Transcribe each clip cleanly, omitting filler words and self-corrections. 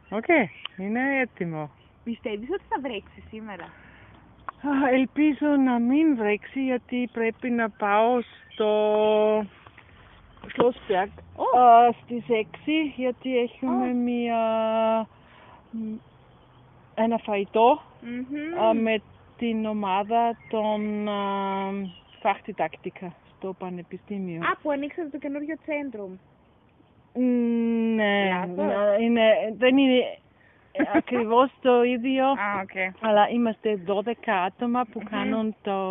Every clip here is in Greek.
Οκ, είναι έτοιμο. Πιστεύεις ότι θα βρέξει σήμερα? Ελπίζω να μην βρέξει γιατί πρέπει να πάω στο Schlossberg στις 6 γιατί έχουμε ένα φαγητό με την ομάδα των Fachdidaktika στο Πανεπιστήμιο. Που ανοίξατε το καινούριο Centrum. Ναι, δεν είναι ακριβώς το ίδιο, αλλά είμαστε 12 άτομα που κάνουν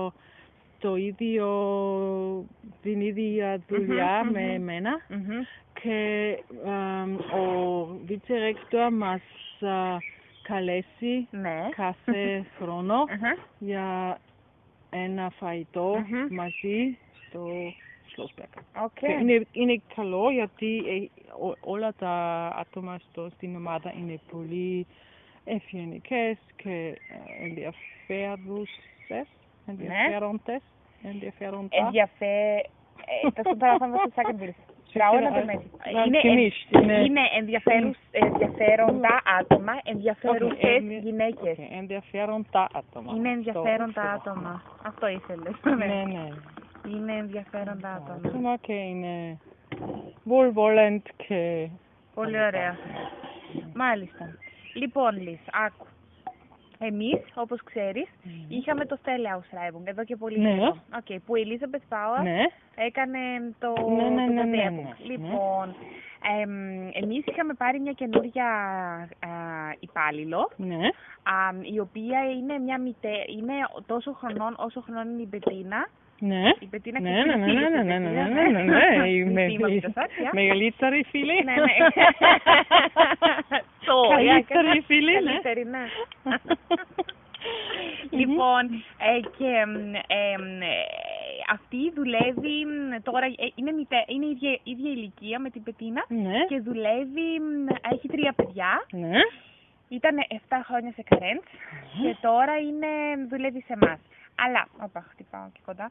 την ίδια δουλειά με εμένα και ο vice-rector μας καλέσει κάθε χρόνο για ένα φαγητό μαζί στο Schlossberg. Είναι καλό γιατί όλα τα άτομα στην ομάδα είναι πολύ ευγενικές και ενδιαφέροντες. Das kommt darauf an, was du sagen willst. Frauen oder Mädchen? Είναι ενδιαφέροντα άτομα, ενδιαφέρουσες γυναίκες. Ενδιαφέροντα άτομα. Είναι ενδιαφέροντα άτομα. Αυτό ήθελες. Ναι. Είναι ενδιαφέροντα άτομα. Και είναι wohlwollend και... Πολύ ωραία. Μάλιστα. Λοιπόν, Λις, άκου. Εμείς, όπως ξέρεις, είχαμε το Stelleausschreibung εδώ και πολύ καιρό. Που η Elizabeth Bauer έκανε το Drehbuch. Λοιπόν, εμείς είχαμε πάρει μια καινούρια υπάλληλο, η οποία είναι τόσο χρονών όσο χρονών είναι η Μπετίνα. Η Μπετίνα ναι, μεγαλύτερη φίλη. Καλύτερη φίλη, ναι. Λοιπόν, και αυτή δουλεύει τώρα, είναι ίδια ηλικία με την Πετίνα και δουλεύει, έχει 3 παιδιά. Ήταν 7 χρόνια σε Καρέντς και τώρα δουλεύει σε εμάς. Αλλά, χτυπάω και κοντά,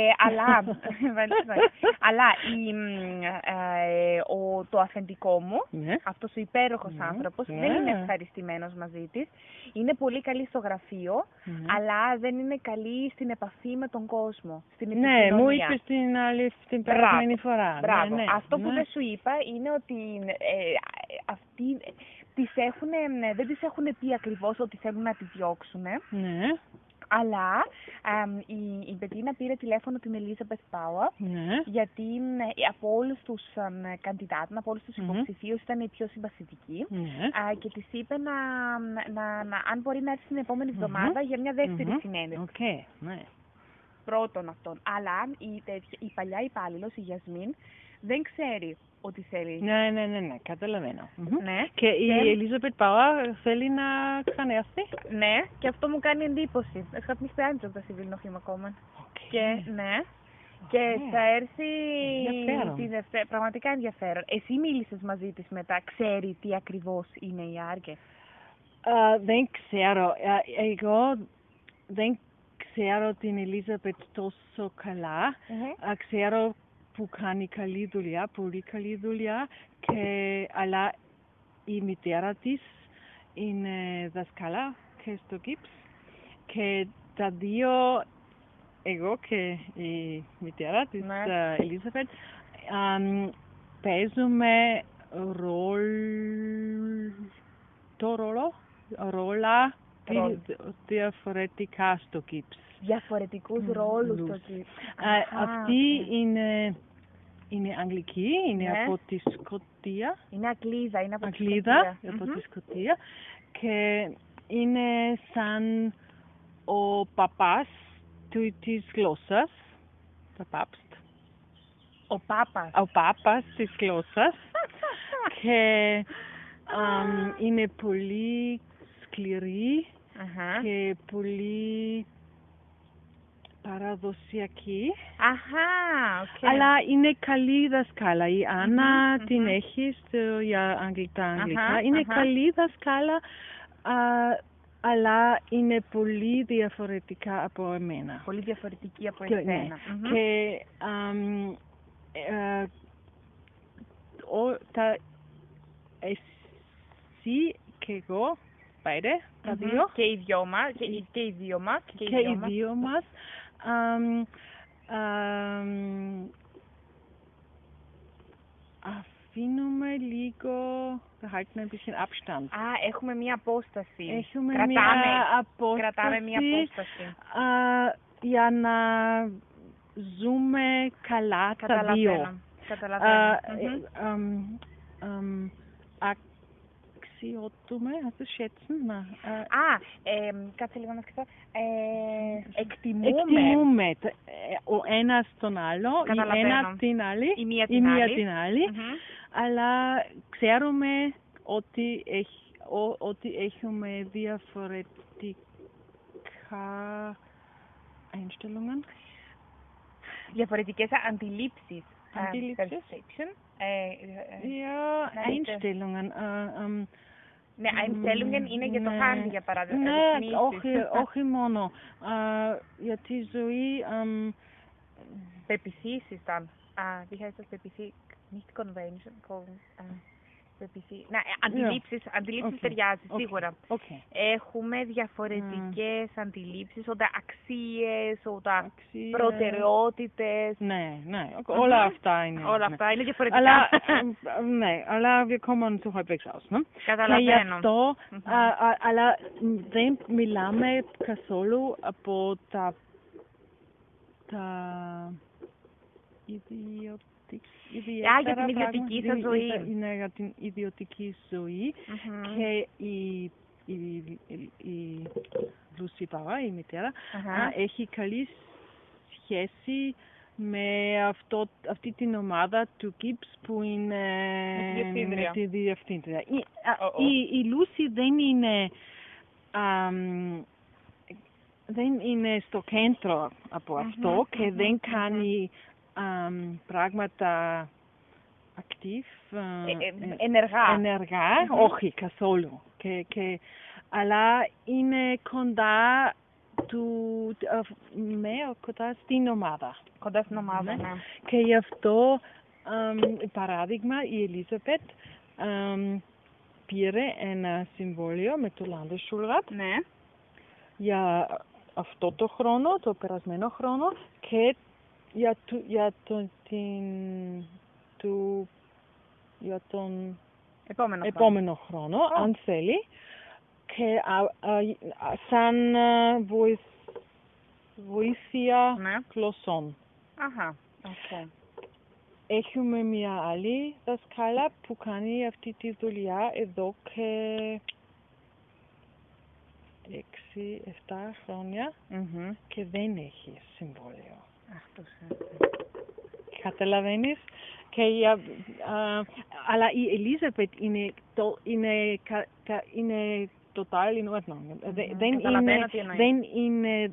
το αφεντικό μου, αυτός ο υπέροχος άνθρωπος, δεν είναι ευχαριστημένος μαζί της. Είναι πολύ καλή στο γραφείο, αλλά δεν είναι καλή στην επαφή με τον κόσμο, στην επικοινωνία. Ναι, μου είπε την περασμένη φορά. Μπράβο. Αυτό που δεν σου είπα είναι ότι αυτοί δεν τις έχουν πει ακριβώς ότι θέλουν να τη διώξουν. Αλλά η Μπετίνα πήρε τηλέφωνο την Elizabeth Bauer γιατί από όλους τους καντιδάτους, από όλους τους υποψηφίους ήταν η πιο συμπαθητική και της είπε αν μπορεί να έρθει την επόμενη εβδομάδα για μια δεύτερη συνέντευξη. Πρώτον αυτόν. Αλλά η παλιά υπάλληλος, η Γιασμίν, δεν ξέρει ότι θέλει. Ναι, καταλαβαίνω. Και η Elizabeth Bauer θέλει να ξανέρθει. Ναι, και αυτό μου κάνει εντύπωση. Es hat mich beeindruckt, dass sie will noch immer kommen. Και θα έρθει τη Δευτέρα. Πραγματικά ενδιαφέρον. Εσύ μίλησες μαζί της μετά. Ξέρει τι ακριβώς είναι η Άρκε? Δεν ξέρω. Εγώ δεν ξέρω την Elizabeth τόσο καλά. Ξέρω που κάνει καλή δουλειά, πολύ καλή δουλειά, αλλά η μητέρα της είναι δασκάλα και στο Gips και τα δύο, εγώ και η μητέρα της Elizabeth, παίζουμε ρόλα διαφορετικά στο Gips. Διαφορετικούς ρόλους στο Gips. Αυτή είναι Αγγλική, είναι από τη Σκωτία. Είναι Αγγλίδα, είναι από τη Σκωτία. Και είναι σαν ο παπάς της γλώσσας. Ο πάπας της γλώσσας. Και είναι πολύ σκληρή και πολύ παραδοσιακή. Αλλά είναι καλή δασκάλα. Η Άννα την έχει για αγγλικά. Είναι καλή δασκάλα, αλλά είναι πολύ διαφορετικά από εμένα. Πολύ διαφορετική από εσένα. Και εσύ και εγώ, beide, τα δύο. Και οι δυο μας. Και οι δύο μας. Αφήνουμε λίγο, behalten ein bisschen Abstand. Έχουμε μία απόσταση. Κρατάμε μία απόσταση. Για να ζούμε καλά τα δύο. Καταλαβαίνω. Αξιότουμε, hast du schätzen? Κάτσε λίγο να σκεφτώ. Εκτιμούμε ο ένας τον άλλο, η ένα την άλλη, η μία την άλλη, αλλά ξέρουμε ότι έχουμε διαφορετικά Einstellungen. Διαφορετικές αντιλήψεις. Einstellungen. Ναι, Einstellungen είναι για το χάντι, για παράδειγμα. Ναι, όχι μόνο. Για τη ζωή... Πεποιθήσεις ήταν. Wie heißt das Pepisi? Nicht Convention. Αντιλήψεις ταιριάζει, σίγουρα. Έχουμε διαφορετικές αντιλήψεις, όταν αξίες, όταν προτεραιότητες. Ναι, όλα αυτά είναι. Όλα αυτά είναι διαφορετικά. Αλλά wir kommen so halbwegs aus, ne? Καταλαβαίνω. Και γι' αυτό, αλλά δεν μιλάμε καθόλου από τα για την ιδιωτική σας ζωή. Είναι για την ιδιωτική ζωή και η Λούση Παουά, η μητέρα, έχει καλή σχέση με αυτή την ομάδα του Gibbs που είναι με τη διευθύντρια. Η Λούση δεν είναι στο κέντρο από αυτό και δεν κάνει πράγματα active, ενεργά, όχι καθόλου. Αλλά είναι κοντά στην ομάδα. Κοντά στην ομάδα, ναι. Και γι' αυτό, παράδειγμα, η Ελίζαπετ πήρε ένα συμβόλαιο με το Landesschulrat για αυτό το χρόνο, το περασμένο χρόνο, και για τον επόμενο χρόνο, αν θέλει, και σαν βοήθεια γλωσσών. Έχουμε μια άλλη δασκάλα που κάνει αυτή τη δουλειά εδώ και 6-7 χρόνια και δεν έχει συμβόλαιο. Καταλαβαίνεις? Αλλά η Ελίζαπετ είναι total in Ordnung. Δεν είναι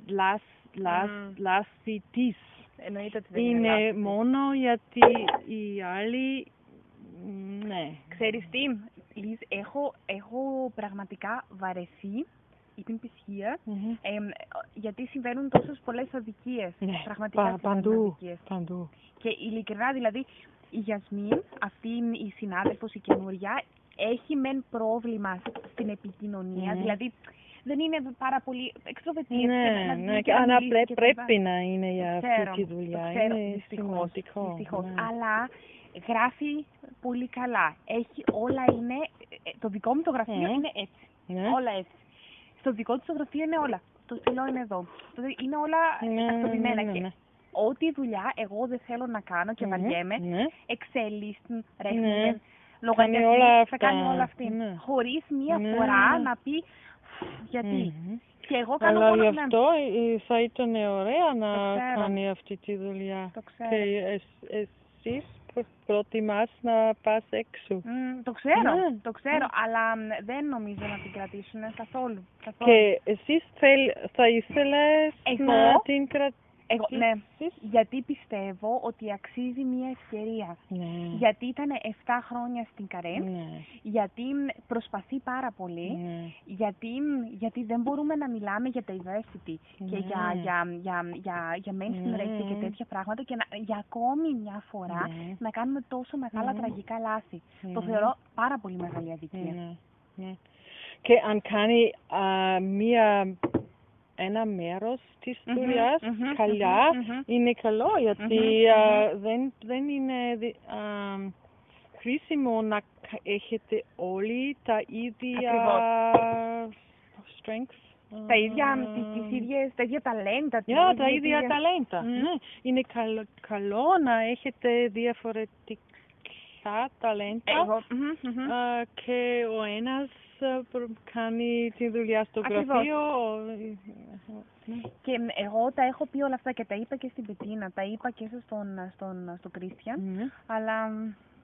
λάθη της. Είναι μόνο γιατί οι άλλοι... Ναι. Ξέρεις τι, Λίζ, έχω πραγματικά βαρεθεί η πισχία, γιατί συμβαίνουν τόσες πολλές αδικίες. Πραγματικά παντού. Και ειλικρινά, δηλαδή, η Γιασμίν, αυτή η συνάδελφος, η καινούρια, έχει μεν πρόβλημα στην επικοινωνία, δηλαδή δεν είναι πάρα πολύ εξτροβετή. Αλλά πρέπει να είναι για αυτή τη δουλειά. Είναι σημαντικό. Αλλά γράφει πολύ καλά. Όλα είναι, το δικό μου το γραφείο είναι έτσι. Όλα έτσι. Στο δικό του το γραφείο είναι όλα. Το στυλό είναι εδώ. Είναι όλα τακτοποιημένα. Και ό,τι δουλειά εγώ δεν θέλω να κάνω και βαριέμαι, Excel, Rechnungen, λογαριασμοί, θα κάνει όλα αυτή. Χωρίς μία φορά να πει γιατί. Και εγώ κάνω αλλά γι' αυτό θα ήταν ωραία να κάνει αυτή τη δουλειά. Και εσείς προτιμάς να πας έξω. Το ξέρω, αλλά δεν νομίζω να την κρατήσουν καθόλου. Και εσείς θα ήθελες να την κρατήσουν? Ναι, γιατί πιστεύω ότι αξίζει μια ευκαιρία. Γιατί ήταν 7 χρόνια στην Καρέ, γιατί προσπαθεί πάρα πολύ, γιατί δεν μπορούμε να μιλάμε για diversity και για mainstream race και τέτοια πράγματα και για ακόμη μια φορά να κάνουμε τόσο μεγάλα τραγικά λάθη. Το θεωρώ πάρα πολύ μεγάλη αδικία. Και αν κάνει ένα μέρος της δουλειάς καλά, είναι καλό, γιατί δεν είναι χρήσιμο να έχετε όλοι τα ίδια strengths. Τα ίδια ταλέντα. Τα ίδια ταλέντα. Ναι. Είναι καλό να έχετε διαφορετικά ταλέντα και ο ένας κάνει τη δουλειά στο γραφείο. Και εγώ τα έχω πει όλα αυτά και τα είπα και στην Πετίνα, τα είπα και στον Κρίστιαν, αλλά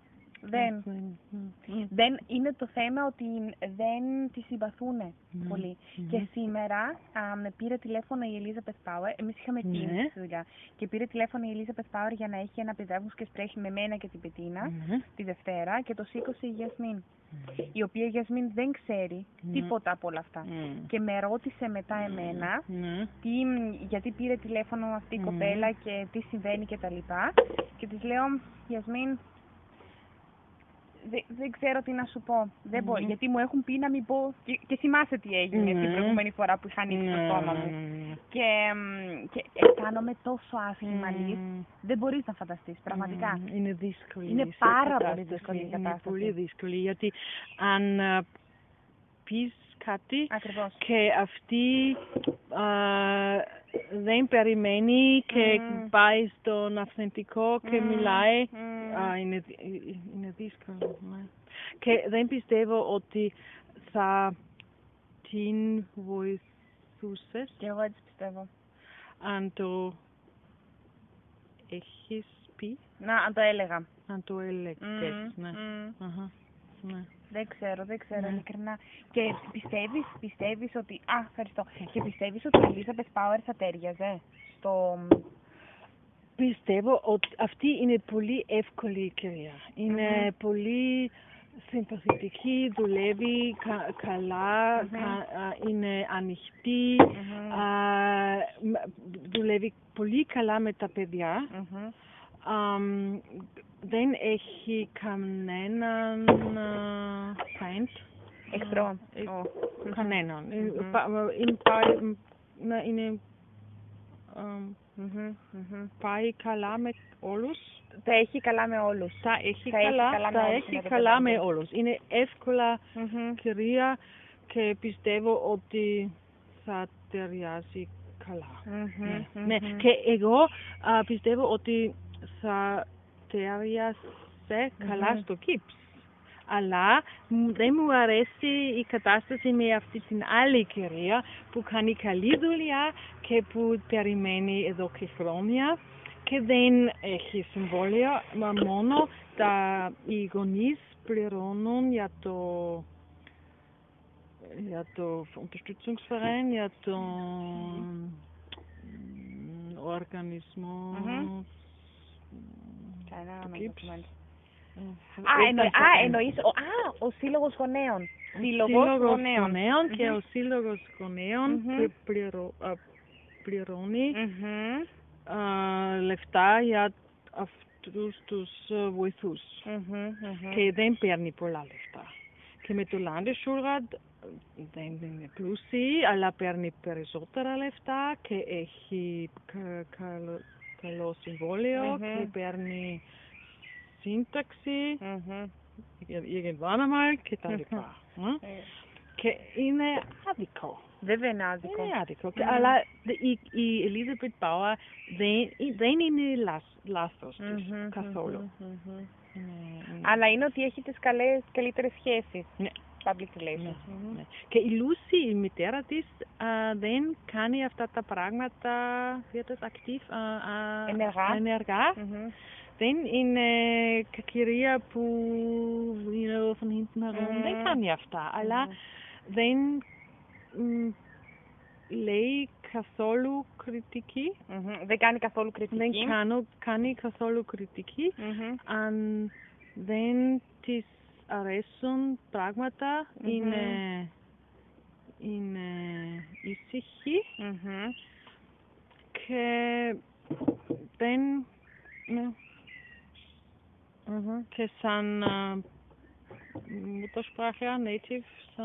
δεν είναι το θέμα ότι δεν τη συμπαθούν πολύ. Και σήμερα πήρε τηλέφωνο η Elizabeth Power, εμείς είχαμε Teams στη δουλειά, και πήρε τηλέφωνο η Elizabeth Power για να έχει ένα Bewerbungsgespräch με μένα και την Πετίνα τη Δευτέρα, και το σήκωσε η Γιασμίν, η οποία η Γιασμίν δεν ξέρει τίποτα από όλα αυτά. Και με ρώτησε μετά εμένα γιατί πήρε τηλέφωνο αυτή η κοπέλα και τι συμβαίνει κτλ. Και της λέω, Γιασμίν, δεν ξέρω τι να σου πω. Δεν μπορώ, γιατί μου έχουν πει να μην πω. Και θυμάσαι τι έγινε την προηγούμενη φορά που είχα ανοίξει το στόμα μου. Και αισθάνομαι τόσο άσχημα, Λιz. Δεν μπορείς να φανταστείς, πραγματικά. Είναι δύσκολη. Είναι πάρα πολύ δύσκολη η κατάσταση. Είναι πολύ δύσκολη, γιατί αν πεις κάτι και αυτή δεν περιμένει και πάει στον αυθεντικό και μιλάει, είναι δύσκολο. Και δεν πιστεύω ότι θα την βοηθούσες. Και εγώ έτσι πιστεύω. Αν το έχεις πει. Αν το έλεγα. Αν το έλεγες, ναι. Δεν ξέρω, ειλικρινά. Και πιστεύεις ότι... ευχαριστώ. Και πιστεύεις ότι η Elizabeth Power θα τέριαζε στο... Πιστεύω ότι αυτή είναι πολύ εύκολη κυρία. Είναι πολύ συμπαθητική, δουλεύει καλά, είναι ανοιχτή, δουλεύει πολύ καλά με τα παιδιά. Δεν έχει κανέναν feind. Εχθρό. Κανέναν. Πάει καλά με όλους. Τα έχει καλά με όλους. Τα έχει καλά με όλους. Είναι εύκολα κυρία και πιστεύω ότι θα ταιριάζει καλά. Ναι. Και εγώ πιστεύω ότι θα ταιριάζει καλά στο KIPS. Αλλά δεν μου αρέσει η κατάσταση με αυτή την άλλη κυρία που κάνει καλή δουλειά και που περιμένει εδώ και χρόνια και δεν έχει συμβόλαιο, μα μόνο οι γονείς πληρώνουν για το Unterstützungsverein, για τον οργανισμό του KIPS. Εννοείς ο Σύλλογος Γονέων. Σύλλογος Γονέων και ο Σύλλογος Γονέων πληρώνει λεφτά για αυτούς τους βοηθούς και δεν παίρνει πολλά λεφτά. Και με το Landesschulrat δεν είναι πλούσιοι, αλλά παίρνει περισσότερα λεφτά και έχει καλό συμβόλαιο και παίρνει σύνταξη, irgendwann einmal και τα λοιπά. Και είναι άδικο. Βέβαια είναι άδικο. Είναι άδικο. Αλλά η Elizabeth Bauer δεν είναι λάθος της καθόλου. Αλλά είναι ότι έχει τις καλύτερες σχέσεις. Ναι. Public relations. Ναι. Και η Lucy, η μητέρα της, δεν κάνει αυτά τα πράγματα, ενεργά. Δεν είναι κυρία που είναι von hinten herum, δεν κάνει αυτά, αλλά δεν λέει καθόλου κριτική. Δεν κάνει καθόλου κριτική. Δεν κάνει καθόλου κριτική. Αν δεν της αρέσουν πράγματα, είναι ήσυχη και δεν... Και σαν Muttersprache, native,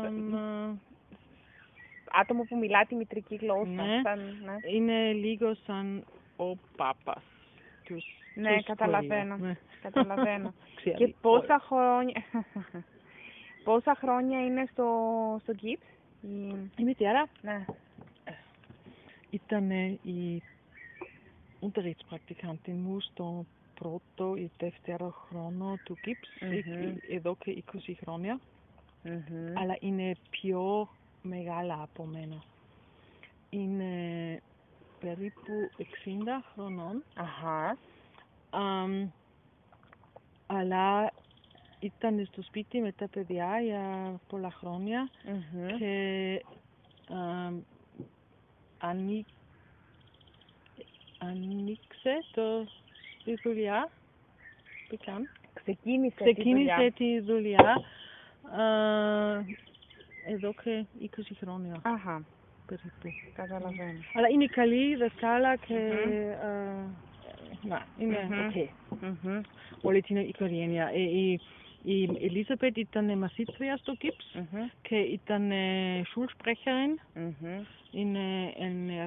άτομο που μιλά τη μητρική γλώσσα. Ναι, είναι λίγο σαν ο πάπας. Ναι, καταλαβαίνω. Καταλαβαίνω. Και πόσα χρόνια είναι στο Gips η μητέρα? Ναι. Ήταν η unterrichtspraktikantin μου στο πρώτο ή δεύτερο χρόνο του Gips, εδώ και 20 χρόνια. Αλλά είναι πιο μεγάλα από μένα. Είναι περίπου 60 χρονών. Αλλά ήταν στο σπίτι με τα παιδιά για πολλά χρόνια και άνοιξε τη δουλειά. Ξεκίνησε τη δουλειά εδώ και 20 χρόνια. Περίπου. Καταλαβαίνω. Αλλά είναι καλή δασκάλα και είναι οκ. Όλη την οικογένεια. Η Elisabeth ήταν μαθήτρια στο Gips και ήταν Schulsprecherin. Είναι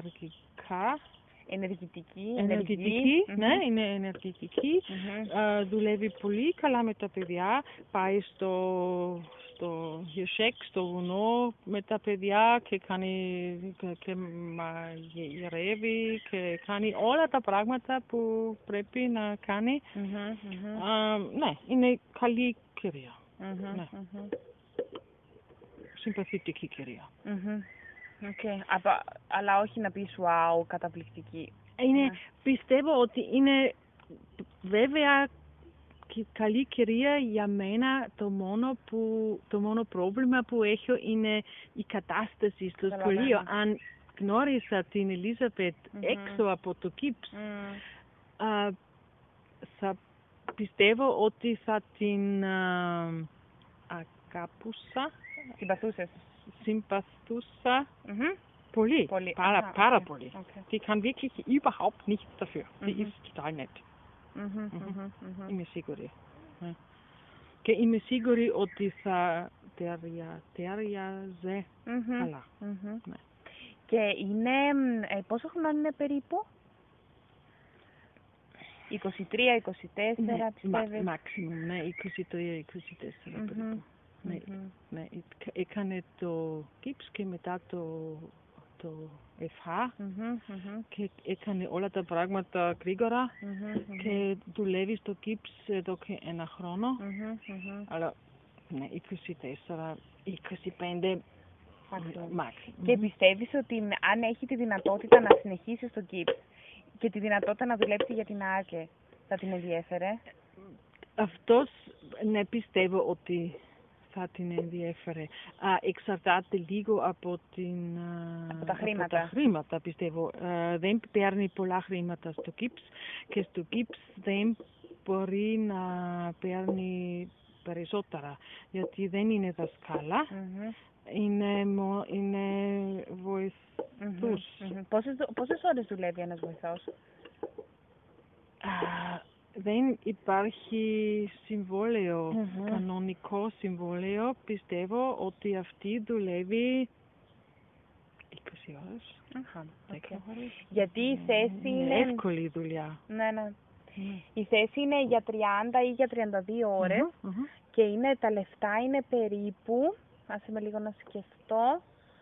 ενεργητική, ναι, είναι ενεργητική. Δουλεύει πολύ καλά με τα παιδιά. Πάει στο Hirschek, στο βουνό με τα παιδιά και μαγειρεύει και κάνει όλα τα πράγματα που πρέπει να κάνει. Ναι, είναι καλή κυρία. Συμπαθητική κυρία. Αλλά όχι να πεις wow, καταπληκτική. Πιστεύω ότι είναι βέβαια καλή κυρία. Για μένα το μόνο πρόβλημα που έχω είναι η κατάσταση στο σχολείο. Αν γνώρισα την Elisabeth έξω από το Gips, θα πιστεύω ότι θα την αγαπούσα. Συμπαθούσα πολύ. Πάρα πολύ. Die kann wirklich überhaupt nichts dafür. Die ist total nett. Είμαι σίγουρη. Και είμαι σίγουρη ότι θα ταιριάζει καλά. Και είναι, πόσο χρόνο είναι περίπου? 23, 24, πιστεύεις? Maximum, ναι, 23, 24 περίπου. Ναι, έκανε το Gips και μετά το FH και έκανε όλα τα πράγματα γρήγορα και δουλεύει στο Gips εδώ και ένα χρόνο. Αλλά ναι, 24, 25 max. Και πιστεύεις ότι αν έχει τη δυνατότητα να συνεχίσει στο Gips και τη δυνατότητα να δουλέψει για την Άρκε, θα την ενδιέφερε? Αυτός, ναι, πιστεύω ότι θα την ενδιέφερε. Εξαρτάται λίγο από τα χρήματα, πιστεύω. Δεν παίρνει πολλά χρήματα στο Gips και στο Gips δεν μπορεί να παίρνει περισσότερα, γιατί δεν είναι δασκάλα. Είναι βοηθούς. Πόσες ώρες δουλεύει ένας βοηθός? Δεν υπάρχει συμβόλαιο, κανονικό συμβόλαιο. Πιστεύω ότι αυτή δουλεύει 20 ώρες, 10 ώρες. Γιατί η θέση είναι εύκολη δουλειά. Ναι. Η θέση είναι για 30 ή για 32 ώρες και τα λεφτά είναι περίπου, άσε με λίγο να σκεφτώ,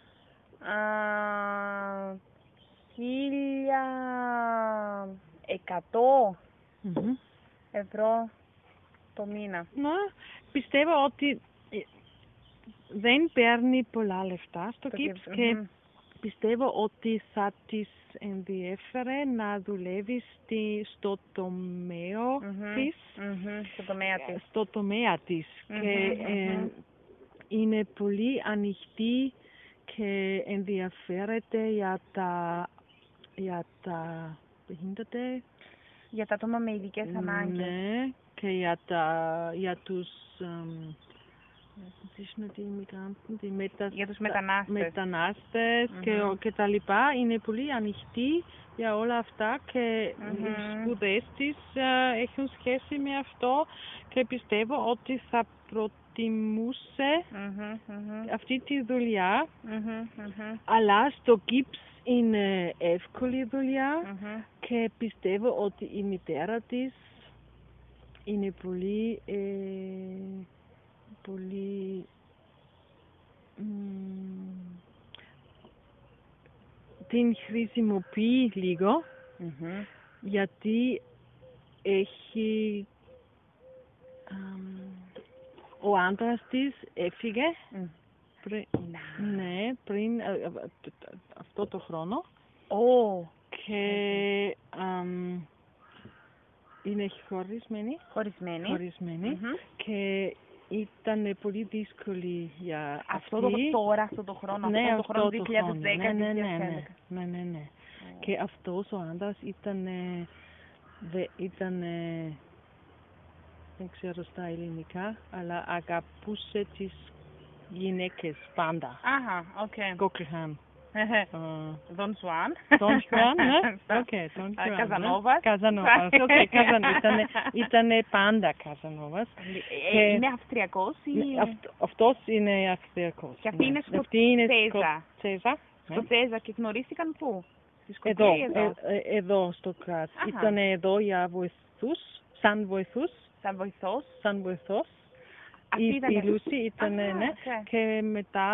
1.100 ευρώ το μήνα. Ναι, πιστεύω ότι δεν παίρνει πολλά λεφτά στο Gips και πιστεύω ότι θα της ενδιέφερε να δουλεύει στο τομέα της. Στο τομέα της. Και είναι πολύ ανοιχτή και ενδιαφέρεται για τα behinderte. Για τα άτομα με ειδικές ανάγκες. Ναι, και για τους μετανάστες και τα λοιπά. Είναι πολύ ανοιχτή για όλα αυτά και οι σπουδές της έχουν σχέση με αυτό και πιστεύω ότι θα προτιμούσε αυτή τη δουλειά, αλλά στο Gips είναι εύκολη δουλειά και πιστεύω ότι η μητέρα της είναι πολύ την χρησιμοποιεί λίγο γιατί έχει ο άντρας της έφυγε πριν αυτό το χρόνο και είναι χωρισμένη και ήταν πολύ δύσκολη για αυτό το χρόνο, ναι, αυτό το χρόνο 2010-2011. Ναι. Και αυτός ο άντρας ήταν δεν ξέρω στα ελληνικά, αλλά αγαπούσε τις γυναίκες πάντα. Αχα, οκ. Κόκλιχαν. Don Juan, ναι. Don Juan. Καζανόβας. Ήτανε πάντα Καζανόβας. Είναι Αυστριακός ή... Αυτός είναι Αυστριακός. Και αυτή είναι Σκοτσέζα. Σκοτσέζα και γνωρίστηκαν πού? Εδώ στο Κράτ. Ήταν εδώ για σαν βοηθός. Η Λούση ήταν, ναι. Και μετά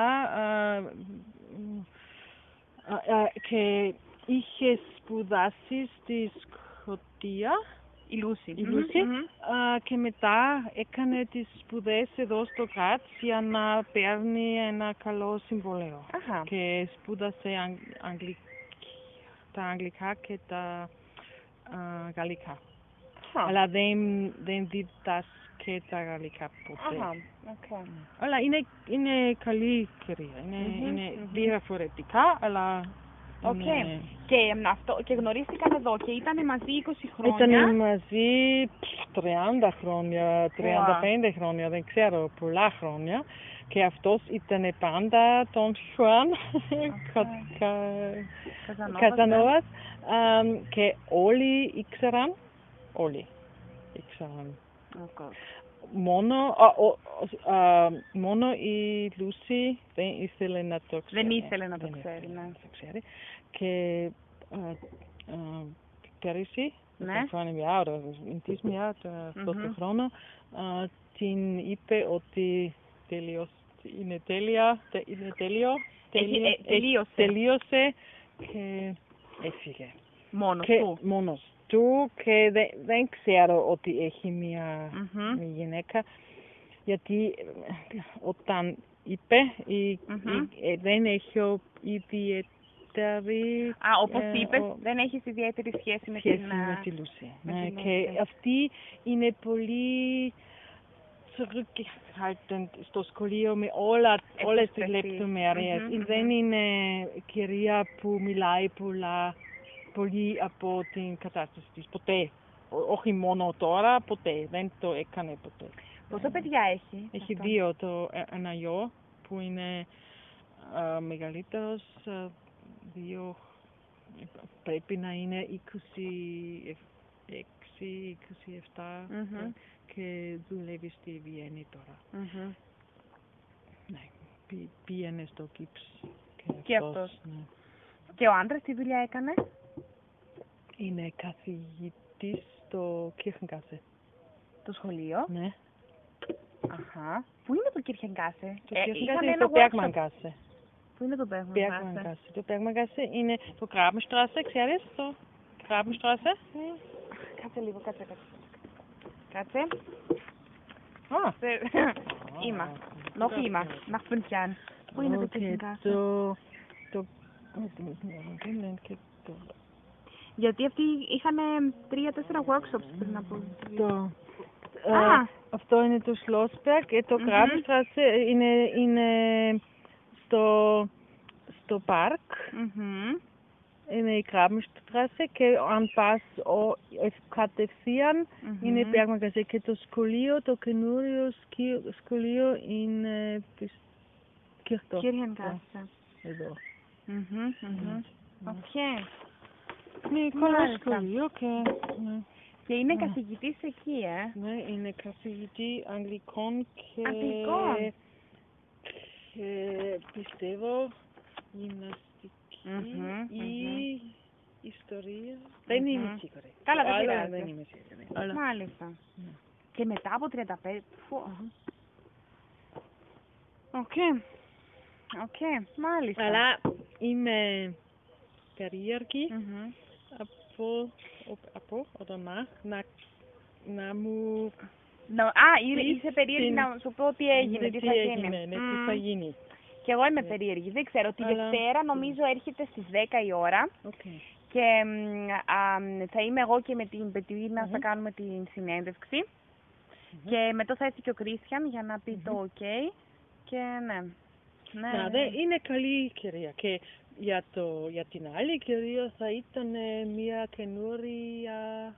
και είχε σπουδάσει στη Σκωτία. Η Λούση. Και μετά έκανε τις σπουδές εδώ στο Κράτ για να παίρνει ένα καλό συμβόλαιο. Και σπούδασε τα αγγλικά και τα γαλλικά. Αλλά δεν διδάσκει τα γαλλικά ποτέ. Αλλά είναι καλή κυρία. Είναι διαφορετικά, αλλά... Και γνωρίστηκαν εδώ και ήταν μαζί 20 χρόνια. Ήταν μαζί 30 χρόνια, 35 χρόνια, δεν ξέρω, πολλά χρόνια. Και αυτός ήταν πάντα τον Juan Καζανόβας και όλοι ήξεραν. Μόνο η Λούση δεν ήθελε να το ξέρει. Και πέρυσι, αυτό το χρόνο, την είπε ότι τελείωσε και έφυγε. Μόνος του και δεν ξέρω ότι έχει μια γυναίκα, γιατί όταν είπε δεν έχω ιδιαίτερη... όπως είπες, δεν έχεις ιδιαίτερη σχέση με τη Λούση. Και αυτή είναι πολύ zurückhaltend στο σχολείο με όλες τις λεπτομέρειες. Δεν είναι κυρία που μιλάει πολύ από την κατάσταση της. Ποτέ. Όχι μόνο τώρα, ποτέ. Δεν το έκανε ποτέ. Πόσα παιδιά έχει? Έχει 2. Ένα γιο που είναι μεγαλύτερος. 2 πρέπει να είναι 26-27 και δουλεύει στη Βιέννη τώρα. Πήγαινε στο Gips και αυτός. Και ο άντρας τι δουλειά έκανε? Είναι καθηγητής στο Kirchengasse. Το σχολείο? Ναι. Πού είναι το Kirchengasse? Το Kirchengasse είναι το Bergmanngasse. Πού είναι το Bergmanngasse? Το Bergmanngasse είναι το Grabenstraße, ξέρεις το Grabenstraße? Κάτσε λίγο, κάτσε. Noch immer, nach 5 Jahren. Πού είναι το Kirchengasse? Γιατί αυτοί είχαν 3-4 workshops πριν από... Αυτό είναι το Schlossberg και το Grabenstraße είναι στο πάρκ. Είναι η Grabenstraße και αν πας κατευθείαν είναι η Bergmanngasse και το σχολείο, το καινούριο σχολείο είναι Kirchengasse. Εδώ. Okay. Είναι καλό σχολείο και... Και είναι καθηγητής εκεί, Ναι, είναι καθηγητή Αγγλικών και... Αγγλικών. Και πιστεύω γυμναστική ή ιστορία. Δεν είμαι σίγουρη. Καλά, δεν πειράζει. Δεν είμαι σίγουρη. Μάλιστα. Και μετά από 35... Οκ, μάλιστα. Αλλά είμαι περίεργη από να μου... Είσαι περίεργη να σου πω τι έγινε, τι θα γίνει. Τι θα γίνει. Και εγώ είμαι περίεργη. Δεν ξέρω, τη Δευτέρα νομίζω έρχεται στις 10 η ώρα. Και θα είμαι εγώ και με την Πετουίνα, θα κάνουμε την συνέντευξη. Και μετά θα έρθει και ο Κρίστιαν για να πει το OK. Και ναι. Είναι καλή κυρία. Και για την άλλη κυρία θα ήταν μια καινούρια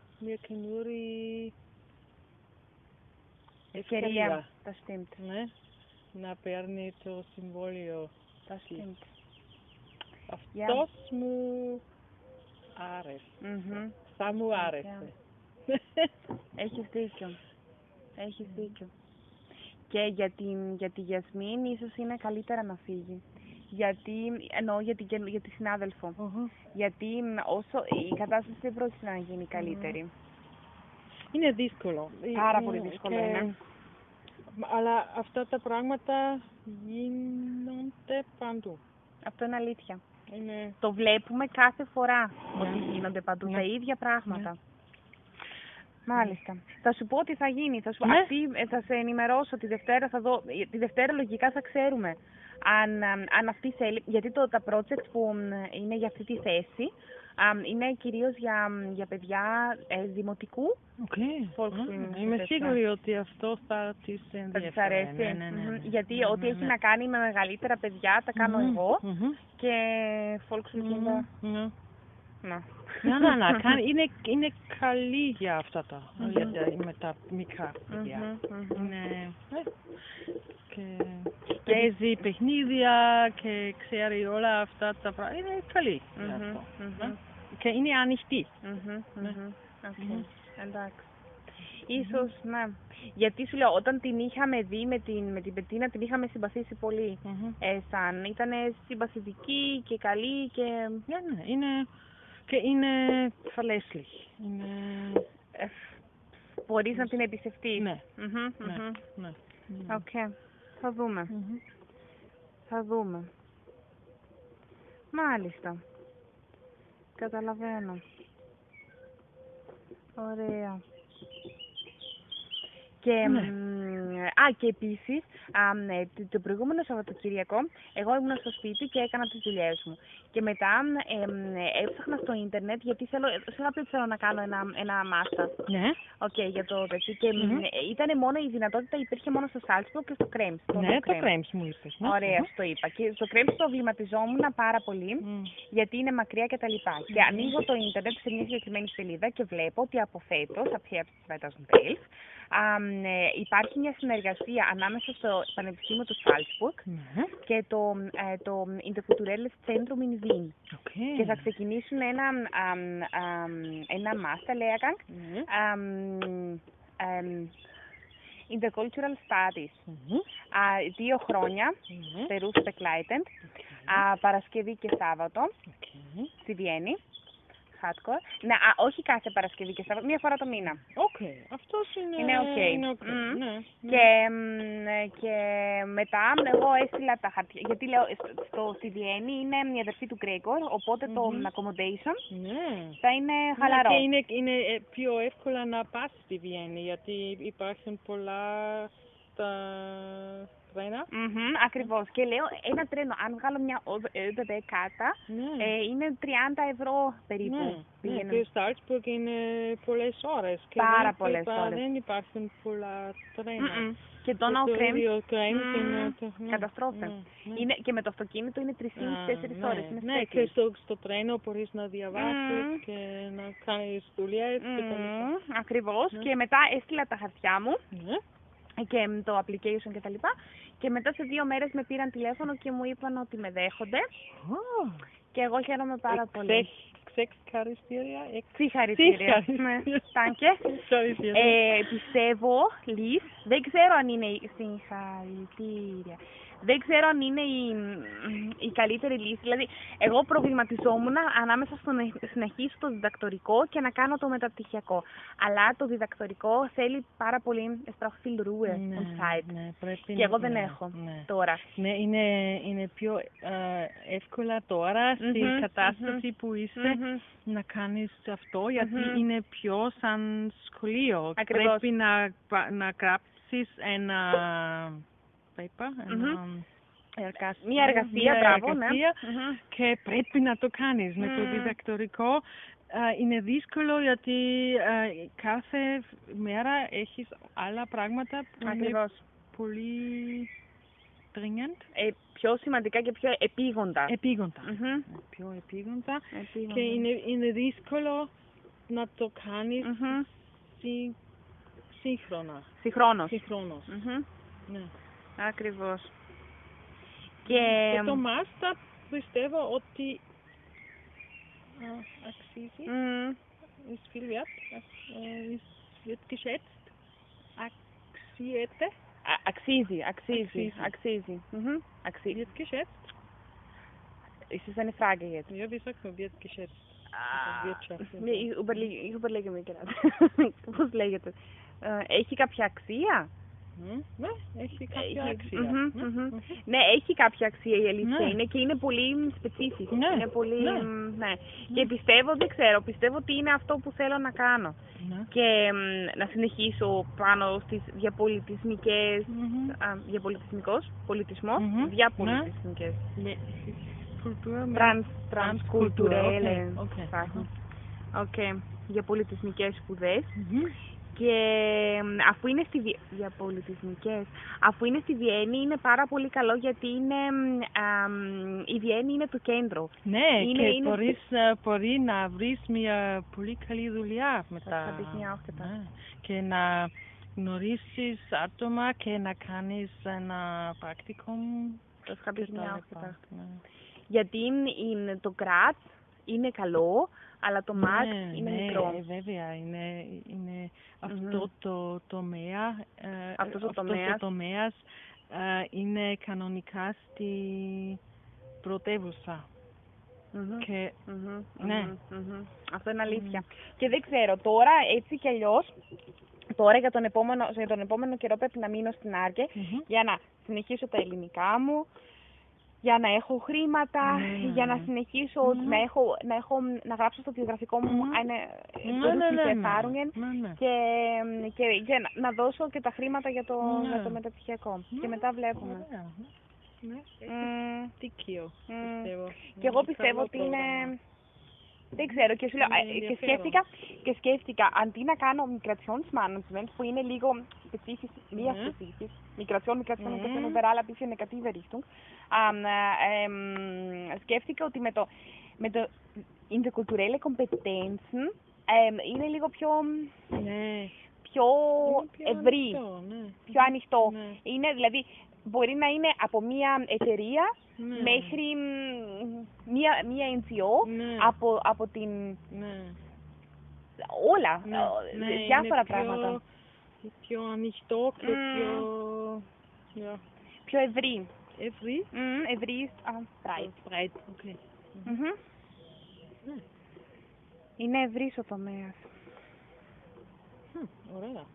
ευκαιρία. Das stimmt. Ναι, να παίρνει το συμβόλαιο. Das stimmt. Αυτός μου άρεσε. Θα μου άρεσε. Έχεις δίκιο. Και για τη Γιασμίν ίσως είναι καλύτερα να φύγει. Εννοώ για τη συνάδελφο. Γιατί όσο η κατάσταση δεν πρόκειται να γίνει καλύτερη. Είναι δύσκολο. Πάρα πολύ δύσκολο είναι. Αλλά αυτά τα πράγματα γίνονται παντού. Αυτό είναι αλήθεια. Το βλέπουμε κάθε φορά ότι γίνονται παντού τα ίδια πράγματα. Μάλιστα. Θα σου πω τι θα γίνει. Θα σε ενημερώσω τη Δευτέρα. Τη Δευτέρα λογικά θα ξέρουμε αν αυτή θέλει. Γιατί τα project που είναι για αυτή τη θέση είναι κυρίως για παιδιά δημοτικού. Είμαι σίγουρη ότι αυτό θα της αρέσει. Γιατί ό,τι έχει να κάνει με μεγαλύτερα παιδιά τα κάνω εγώ. Και Volksschule. Είναι καλή για αυτά με τα μικρά παιδιά. Και παίζει παιχνίδια και ξέρει όλα αυτά τα πράγματα. Είναι καλή. Και είναι ανοιχτή. Εντάξει. Ίσως, ναι. Γιατί σου λέω, όταν την είχαμε δει με την Πετίνα, την είχαμε συμπαθήσει πολύ. Ήταν συμπαθητική και καλή και... Και είναι verlässlich. Μπορείς να την εμπιστευτείς. Ναι. Οκ. Θα δούμε. Μάλιστα. Καταλαβαίνω. Ωραία. Και επίσης, το προηγούμενο Σαββατοκύριακο, εγώ ήμουν στο σπίτι και έκανα τις δουλειές μου. Και μετά έψαχνα στο ίντερνετ, γιατί θέλω να κάνω ένα μάστα. Ναι. Για το τέτοιο. Και ήταν μόνο η δυνατότητα, υπήρχε μόνο στο Salzburg και στο Krems. Ναι, το Krems μου είπες. Ωραία, το είπα. Και στο Krems προβληματιζόμουν πάρα πολύ, γιατί είναι μακριά κτλ. Και ανοίγω το ίντερνετ σε μια συγκεκριμένη σελίδα και βλέπω ότι από φέτος, από 2011, υπάρχει μια συνεργασία ανάμεσα στο Πανεπιστήμιο του Salzburg και το Interkulturelles Zentrum in Wien. Και θα ξεκινήσουν ένα Masterlehrgang Intercultural Studies. 2 χρόνια, berufsbegleitend, Παρασκευή και Σάββατο, στη Βιέννη. Ναι, όχι κάθε Παρασκευή και Σάββατο, 1 φορά το μήνα. Αυτός είναι OK. Και μετά εγώ έστειλα τα χαρτιά, γιατί λέω στη Βιέννη είναι μια αδερφή του Γκρέγκορ, οπότε το accommodation θα είναι χαλαρό. Και είναι πιο εύκολα να πας στη Βιέννη, γιατί υπάρχουν πολλά τρένα. Ακριβώς. Και λέω ένα τρένο, αν βγάλω μια ÖBB κάρτα, είναι 30 ευρώ περίπου. Και στο Salzburg είναι πολλές ώρες. Πάρα πολλές ώρες. Δεν υπάρχουν πολλά τρένα. Και το Krems είναι καταστροφή. Και με το αυτοκίνητο είναι 3,5-4 ώρες. Ναι, και στο τρένο μπορείς να διαβάσεις και να κάνεις δουλειές. Ακριβώς. Και μετά έστειλα τα χαρτιά μου και το application και τα λοιπά. Και μετά σε 2 μέρες με πήραν τηλέφωνο και μου είπαν ότι με δέχονται. Και εγώ χαίρομαι πάρα πολύ. Συγχαρητήρια. Τάνκε. Πιστεύω, Λις, δεν ξέρω αν είναι συγχαρητήρια. Δεν ξέρω αν είναι η καλύτερη λύση. Δηλαδή, εγώ προβληματιζόμουν ανάμεσα στο να συνεχίσω το διδακτορικό και να κάνω το μεταπτυχιακό. Αλλά το διδακτορικό θέλει πάρα πολύ Sprachfilruhe on Zeit. Και εγώ δεν έχω τώρα. Ναι, είναι πιο εύκολα τώρα στην κατάσταση που είσαι να κάνεις αυτό, γιατί είναι πιο σαν σχολείο. Ακριβώς. Πρέπει να γράψεις ένα μια εργασία, και πρέπει να το κάνεις. Με το διδακτορικό είναι δύσκολο, γιατί κάθε μέρα έχεις άλλα πράγματα που είναι πολύ dringend. Πιο σημαντικά και πιο επίγοντα. Πιο επίγοντα. Και είναι δύσκολο να το κάνεις συγχρόνως. Ναι. Ακριβώς. Και το μάστα πιστεύω ότι αξίζει. Ist viel wert. Wird geschätzt. Αξιέται. Αξίζει. Wird geschätzt. Ist es eine Frage jetzt? Ja, wie sagt man, wird geschätzt. Ich überlege mir gerade. Πώς λέγεται. Έχει κάποια αξία? Ναι, έχει κάποια αξία. Ναι, έχει κάποια αξία, η αλήθεια είναι, και είναι πολύ specific. Είναι πολύ, Και πιστεύω ότι είναι αυτό που θέλω να κάνω. Και να συνεχίσω πάνω στις διαπολιτισμικές, διαπολιτισμικές. Transkulturelle διαπολιτισμικές σπουδές. Και αφού είναι στη Βιέννη είναι πάρα πολύ καλό, γιατί η Βιέννη είναι το κέντρο. Ναι, μπορεί να βρεις μια πολύ καλή δουλειά μετά. Και να γνωρίσεις άτομα και να κάνεις ένα practicum. Γιατί το Graz είναι καλό, αλλά το Max είναι μικρό. Βέβαια, είναι αυτό το τομέα. Αυτός ο τομέας είναι κανονικά στη πρωτεύουσα. Αυτό είναι αλήθεια. Και δεν ξέρω, τώρα έτσι κι αλλιώς, τώρα για τον επόμενο καιρό πρέπει να μείνω στην Άρκε για να συνεχίσω τα ελληνικά μου, για να έχω χρήματα, για να συνεχίσω να γράψω στο βιογραφικό μου και να δώσω και τα χρήματα για το μεταπτυχιακό. Και μετά βλέπουμε. Δίκαιο, πιστεύω. Και εγώ πιστεύω ότι είναι... Δεν ξέρω, και σκέφτηκα αντί να κάνω Migrationsmanagement, που είναι λίγο mehr spezifisch, Migration ist eine überall ein bisschen negative Richtung, σκέφτηκα ότι με το interkulturelle Kompetenzen είναι λίγο πιο ευρύ, πιο ανοιχτό. Είναι, δηλαδή, μπορεί να είναι από μια εταιρεία μέχρι μια NGO, από την... όλα, διάφορα πράγματα. Πιο ανοιχτό και πιο ευρύ. Ευρύ? Breit. Είναι ευρύς ο τομέας. Ωραία.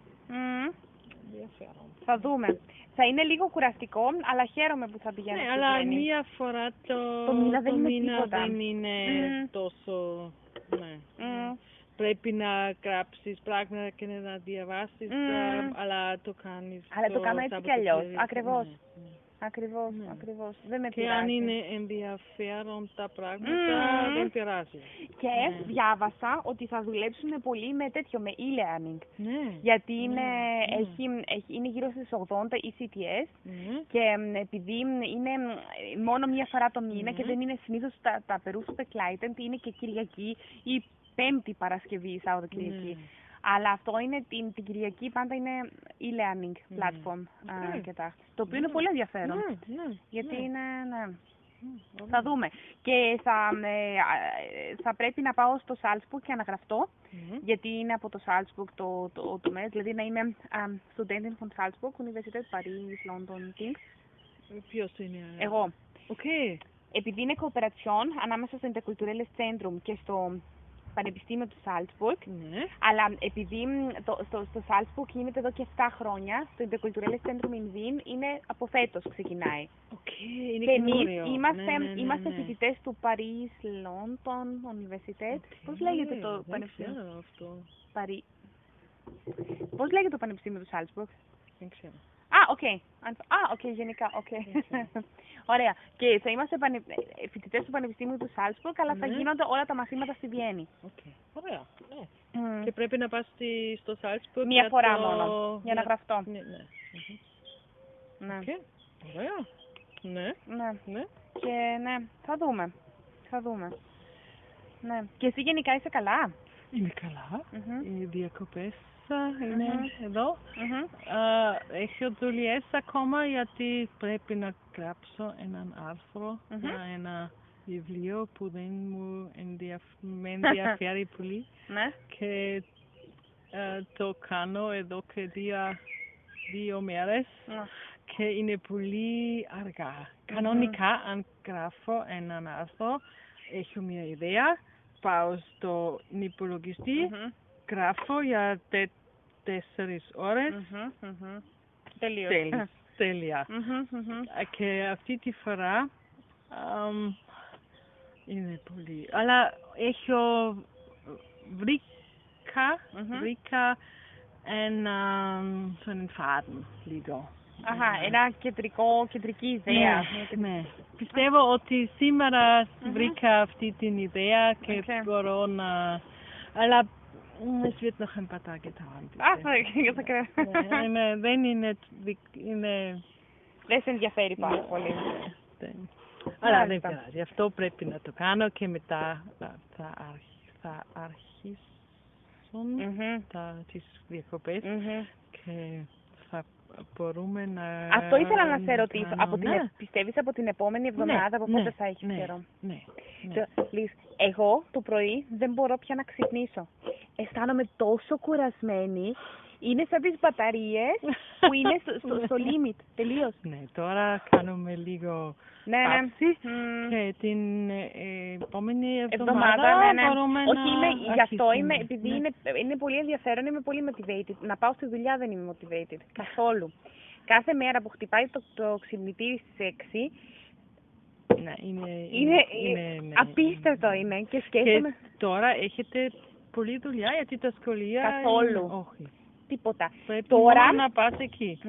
Θα δούμε. Θα είναι λίγο κουραστικό, αλλά χαίρομαι που θα πηγαίνω. Ναι, αλλά μία φορά το μήνα δεν είναι τόσο... Πρέπει να γράψεις πράγματα και να διαβάσεις, αλλά το κάνεις. Αλλά το κάνω έτσι κι αλλιώς. Ακριβώς. Ακριβώς. Δεν με πειράζει. Και αν είναι ενδιαφέρον τα πράγματα, δεν πειράζει. Και διάβασα ότι θα δουλέψουν πολύ με τέτοιο, με e-learning. Γιατί είναι γύρω στις 80 ECTS και επειδή είναι μόνο μία φορά το μήνα και δεν είναι συνήθως τα Berufsbegleitend, begleitend, είναι και Κυριακή ή Πέμπτη Παρασκευή, Σαββατοκυριακή. Αλλά αυτό είναι την Κυριακή, πάντα είναι e-learning platform. Το οποίο είναι πολύ ενδιαφέρον. Γιατί είναι... Θα δούμε. Και θα πρέπει να πάω στο Salzburg και να γραφτώ, γιατί είναι από το Salzburg το τομέα, δηλαδή να είμαι Studentin von Salzburg, Universität Paris, London, King's. Ποιος είναι? Εγώ. Okay. Επειδή είναι κοοπερατσιόν ανάμεσα στο Interkulturelles Zentrum και στο Πανεπιστήμιο του Salzburg, αλλά επειδή στο Salzburg γίνεται εδώ και 7 χρόνια, στο Interkulturelles Zentrum in Wien είναι από φέτος ξεκινάει. Okay, είναι και εμείς είμαστε φοιτητές του Paris London Universität. Πώς λέγεται το πανεπιστήμιο? Πώς λέγεται το πανεπιστήμιο του Salzburg? Δεν ξέρω. Οκ, γενικά, οκ. Ωραία. Και θα είμαστε φοιτητές του Πανεπιστήμιου του Salzburg, αλλά θα γίνονται όλα τα μαθήματα στη Βιέννη. Ωραία. Και πρέπει να πας στο Salzburg μία φορά μόνο, για να γραφτώ. Ναι. Ωραία. Ναι. Και θα δούμε. Ναι. Και εσύ γενικά είσαι καλά? Είμαι καλά. Οι διακοπές είναι εδώ. Έχω δουλειές ακόμα γιατί πρέπει να γράψω έναν άρθρο για ένα βιβλίο που δεν με ενδιαφέρει πολύ. Και το κάνω εδώ και 2 μέρες και είναι πολύ αργά. Κανονικά, αν γράφω έναν άρθρο, έχω μια ιδέα, πάω στο υπολογιστή, γράφω για 4 ώρες. Τέλεια. Και αυτή τη φορά είναι πολύ. Αλλά έχω βρήκα έναν φάδι λίγο. Ένα κεντρική ιδέα. Ναι. Πιστεύω ότι σήμερα βρήκα αυτή την ιδέα και μπορώ να... Αλλά es wird noch ein paar Tage dauern. Δεν είναι... Δεν σε ενδιαφέρει πάρα πολύ. Αλλά δεν πειράζει. Αυτό πρέπει να το κάνω και μετά θα αρχίσουν τις διακοπές και θα μπορούμε να... Αυτό ήθελα να σε ρωτήσω. Πιστεύεις από την επόμενη εβδομάδα, από πότε θα έχεις καιρό? Ναι. Λις, εγώ το πρωί δεν μπορώ πια να ξυπνήσω. Αισθάνομαι τόσο κουρασμένη. Είναι σαν τις μπαταρίες που είναι στο limit, τελείως. Ναι, τώρα κάνουμε λίγο παύση και την επόμενη εβδομάδα μπορούμε να γι' αυτό επειδή είναι πολύ ενδιαφέρον, είμαι πολύ motivated. Να πάω στη δουλειά δεν είμαι motivated, καθόλου. Κάθε μέρα που χτυπάει το ξυπνητήρι στις 6, είναι απίστευτο είναι και σκέφτομαι. Και τώρα έχετε πολλή δουλειά γιατί τα σχολεία... Καθόλου. Όχι. Τίποτα. Πρέπει τώρα να πας εκεί.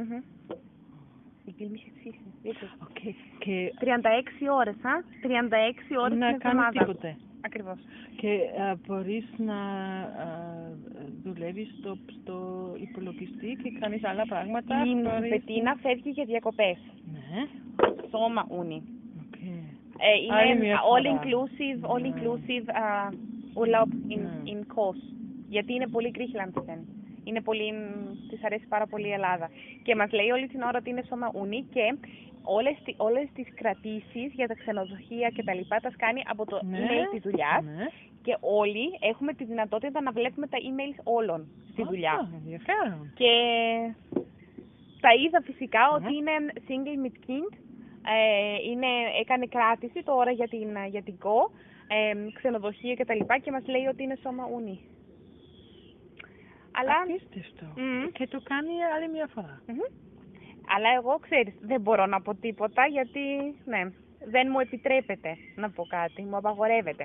Και 36 ώρες, 36 ώρες να κάνεις τίποτε. Ακριβώς. Και μπορείς να δουλεύεις στο υπολογιστή και κάνεις άλλα πράγματα. Η Πετίνα φεύγει για διακοπές. Ναι. Σώμα ούνι. Είναι all inclusive urlaub in Kos. Γιατί είναι πολύ Γκρίχλανδσεν. Της αρέσει πάρα πολύ η Ελλάδα. Και μας λέει όλη την ώρα ότι είναι σώμα ούνι και όλες τις κρατήσεις για τα ξενοδοχεία και τα λοιπά τα κάνει από το email της δουλειάς και όλοι έχουμε τη δυνατότητα να βλέπουμε τα emails όλων στη δουλειά. Και τα είδα φυσικά ότι είναι single mit kind, έκανε κράτηση τώρα για την Go, ξενοδοχεία και τα λοιπά και μας λέει ότι είναι σώμα ούνι. Αλλά... Απίστευτο. Και το κάνει άλλη μια φορά. Αλλά εγώ, ξέρεις, δεν μπορώ να πω τίποτα γιατί, δεν μου επιτρέπεται να πω κάτι, μου απαγορεύεται.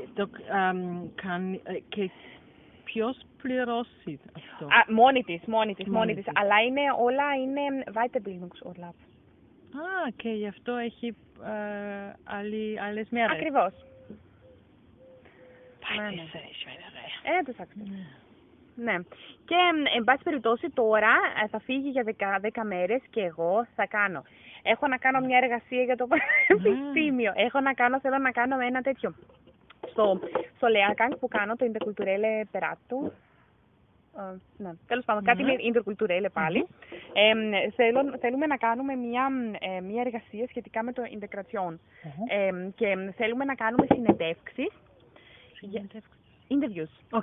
Και ποιος πληρώσει αυτό? Μόνη της. Αλλά όλα είναι Weiterbildungsurlaub. Και γι' αυτό έχει άλλες μέρες. Ακριβώς. Das sagst du. Ναι. Και εν πάση περιπτώσει τώρα θα φύγει για 10 μέρες και εγώ έχω να κάνω μια εργασία για το πανεπιστήμιο. Θέλω να κάνω ένα τέτοιο. Στο Lehrgang που κάνω, το Interkulturelle Beratung. Ναι, τέλος πάντων, κάτι με interculturelle πάλι. Θέλουμε να κάνουμε μια εργασία σχετικά με το integration. Και θέλουμε να κάνουμε συνεντεύξεις. Interviews.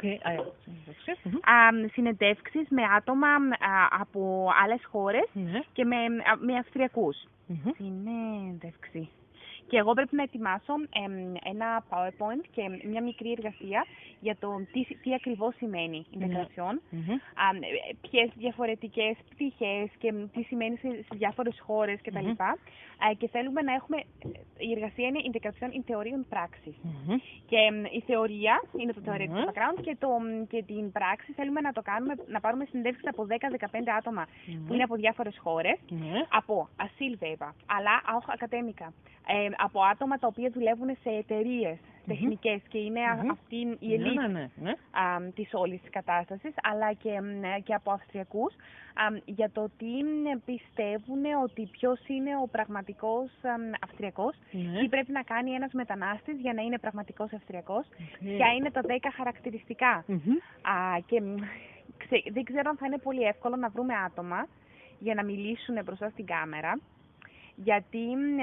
Συνεντεύξεις με άτομα από άλλες χώρες και με Αυστριακούς. Συνέντευξη. Και εγώ πρέπει να ετοιμάσω ένα PowerPoint και μια μικρή εργασία για το τι ακριβώς σημαίνει integration, ποιες διαφορετικές πτυχές και τι σημαίνει στις διάφορες χώρες κτλ. Και θέλουμε να έχουμε, η εργασία είναι integration in theory and praxis. Και η θεωρία είναι το theoretical background και την πράξη θέλουμε να το κάνουμε, να πάρουμε συνεντεύξεις από 10-15 άτομα που είναι από διάφορες χώρες, από asylweber, αλλά auch ακαδέμικα. Από άτομα τα οποία δουλεύουν σε εταιρείες τεχνικές και είναι αυτή η ελίτ της όλης της κατάστασης, αλλά και από Αυστριακούς για το τι πιστεύουν ότι ποιος είναι ο πραγματικός Αυστριακός, τι πρέπει να κάνει ένας μετανάστης για να είναι πραγματικός Αυστριακός, ποια είναι τα 10 χαρακτηριστικά. Και δεν ξέρω αν θα είναι πολύ εύκολο να βρούμε άτομα για να μιλήσουν μπροστά στην κάμερα. Γιατί